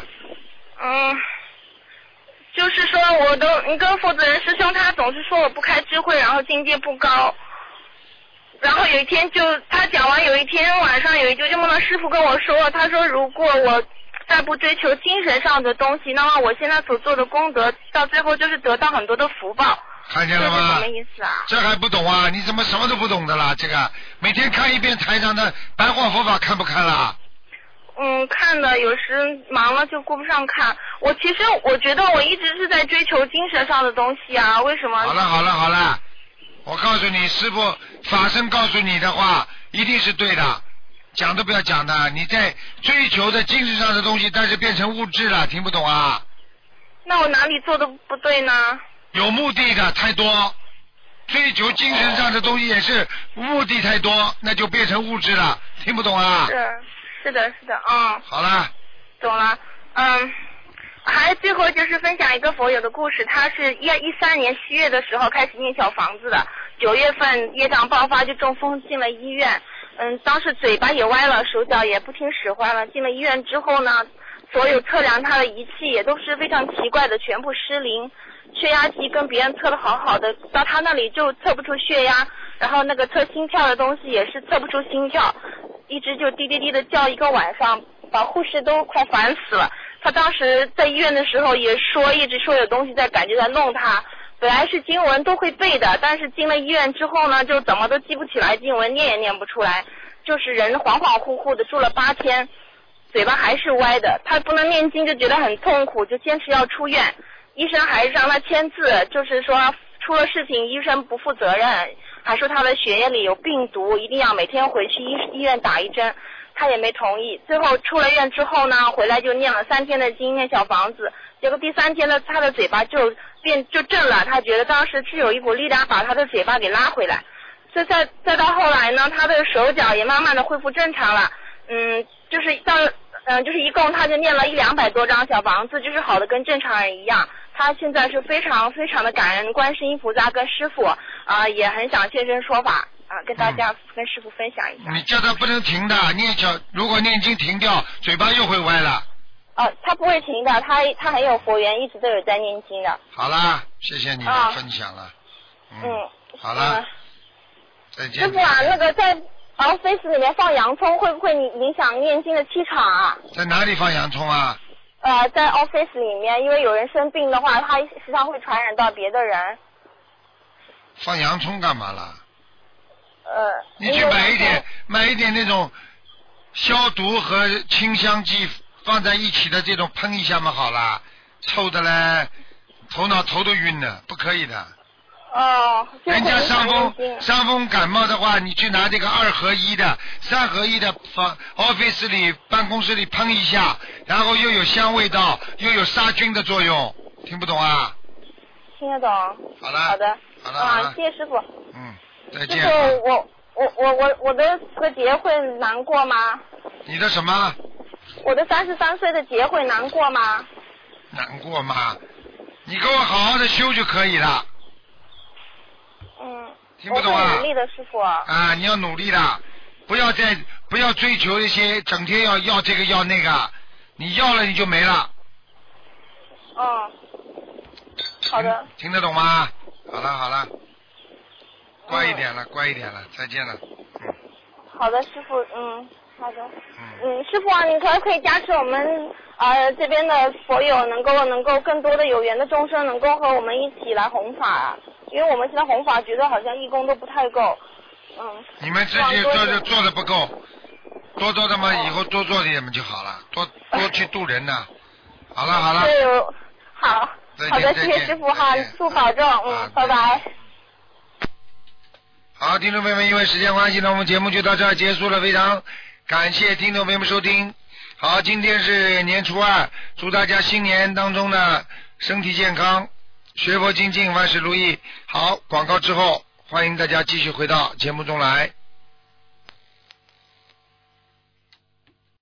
就是说你跟负责人师兄他总是说我不开智慧，然后境界不高，然后有一天他讲完，有一天晚上有一就梦到师傅跟我说，他说如果我再不追求精神上的东西，那么我现在所做的功德到最后就是得到很多的福报。 看见了吗？ 这是什么意思啊？ 这还不懂啊？你怎么什么都不懂的啦？这个每天看一遍台上的白话佛法看不看啦？ 看的，有时忙了就顾不上看。其实我觉得我一直是在追求精神上的东西啊，为什么？ 好了，我告诉你，师父法身告诉你的话一定是对的，讲都不要讲的。你在追求的精神上的东西，但是变成物质了，听不懂啊？ 那我哪里做的不对呢？ 有目的的太多，追求精神上的东西也是目的太多，那就变成物质了，听不懂啊？ 是的， 好了， 懂了。还最后就是分享一个佛友的故事，他是13年7月的时候开始念小房子的，9月份业障爆发就中风进了医院，当时嘴巴也歪了，手脚也不听使唤了。进了医院之后呢，所有测量他的仪器也都是非常奇怪的，全部失灵。血压计跟别人测的好好的，到他那里就测不出血压，然后那个测心跳的东西也是测不出心跳，一直就滴滴滴的叫一个晚上，把护士都快烦死了。他当时在医院的时候也一直说有东西在感觉在弄他，本来是经文都会背的，但是进了医院之后呢，就怎么都记不起来经文，念也念不出来，就是人恍恍惚惚的住了8天，嘴巴还是歪的。他不能念经就觉得很痛苦，就坚持要出院。医生还让他签字，就是说出了事情医生不负责任，还说他的血液里有病毒，一定要每天回去医院打1针，他也没同意。最后出了院之后呢，回来就念了3天的经，念小房子，结果第3天呢，他的嘴巴就正了，他觉得当时是有一股力量把他的嘴巴给拉回来。所以再到后来呢，他的手脚也慢慢的恢复正常了，就是一共他就念了100-200多张小房子，就是好的跟正常人一样。他现在是非常非常的感恩观世音菩萨跟师父，也很想现身说法跟大家跟师父分享一下。 你叫他不能停的，如果念经停掉，嘴巴又会歪了。 他不会停的，他很有佛缘，一直都有在念经的。 好啦，谢谢你的分享了。好了，再见。 师父啊，那个 office 里面放洋葱会不会影响念经的气场啊？ 在哪里放洋葱啊？ 在 office 里面，因为有人生病的话，他实际上会传染到别的人。 放洋葱干嘛了？你去买一点那种消毒和清香剂放在一起的这种喷一下嘛好了，臭的嘞，头都晕了，不可以的。人家伤风感冒的话，你去拿这个2合1的、3合1的放 office 里办公室里喷一下，然后又有香味道，又有杀菌的作用，听不懂啊？ 听得懂。 好了。 好的。谢谢师傅。 再见。 师傅，我的这个节会难过吗？ 你的什么？ 我的33岁的节会难过吗？ 难过吗？你给我好好的修就可以了。听不懂啊？ 我会努力的，师傅。 你要努力的，不要追求一些整天要这个要那个，你要了你就没了。 好的。 听得懂吗？好了，乖一点了，再见了。 好的，师傅，好的。师傅啊，你可不可以加持我们这边的佛友能够更多的有缘的众生能够和我们一起来弘法啊？因为我们现在弘法觉得好像义工都不太够。 你们自己做的不够，多的嘛，以后多做点嘛就好了，多去度人呐。好了。 对，好的，谢谢师傅哈，师傅保重，拜拜。 好，听众朋友们，因为时间关系呢，我们节目就到这儿结束了，非常感谢听众朋友们收听。好，今天是年初2，祝大家新年当中呢身体健康，学佛精进，万事如意。好，广告之后，欢迎大家继续回到节目中来。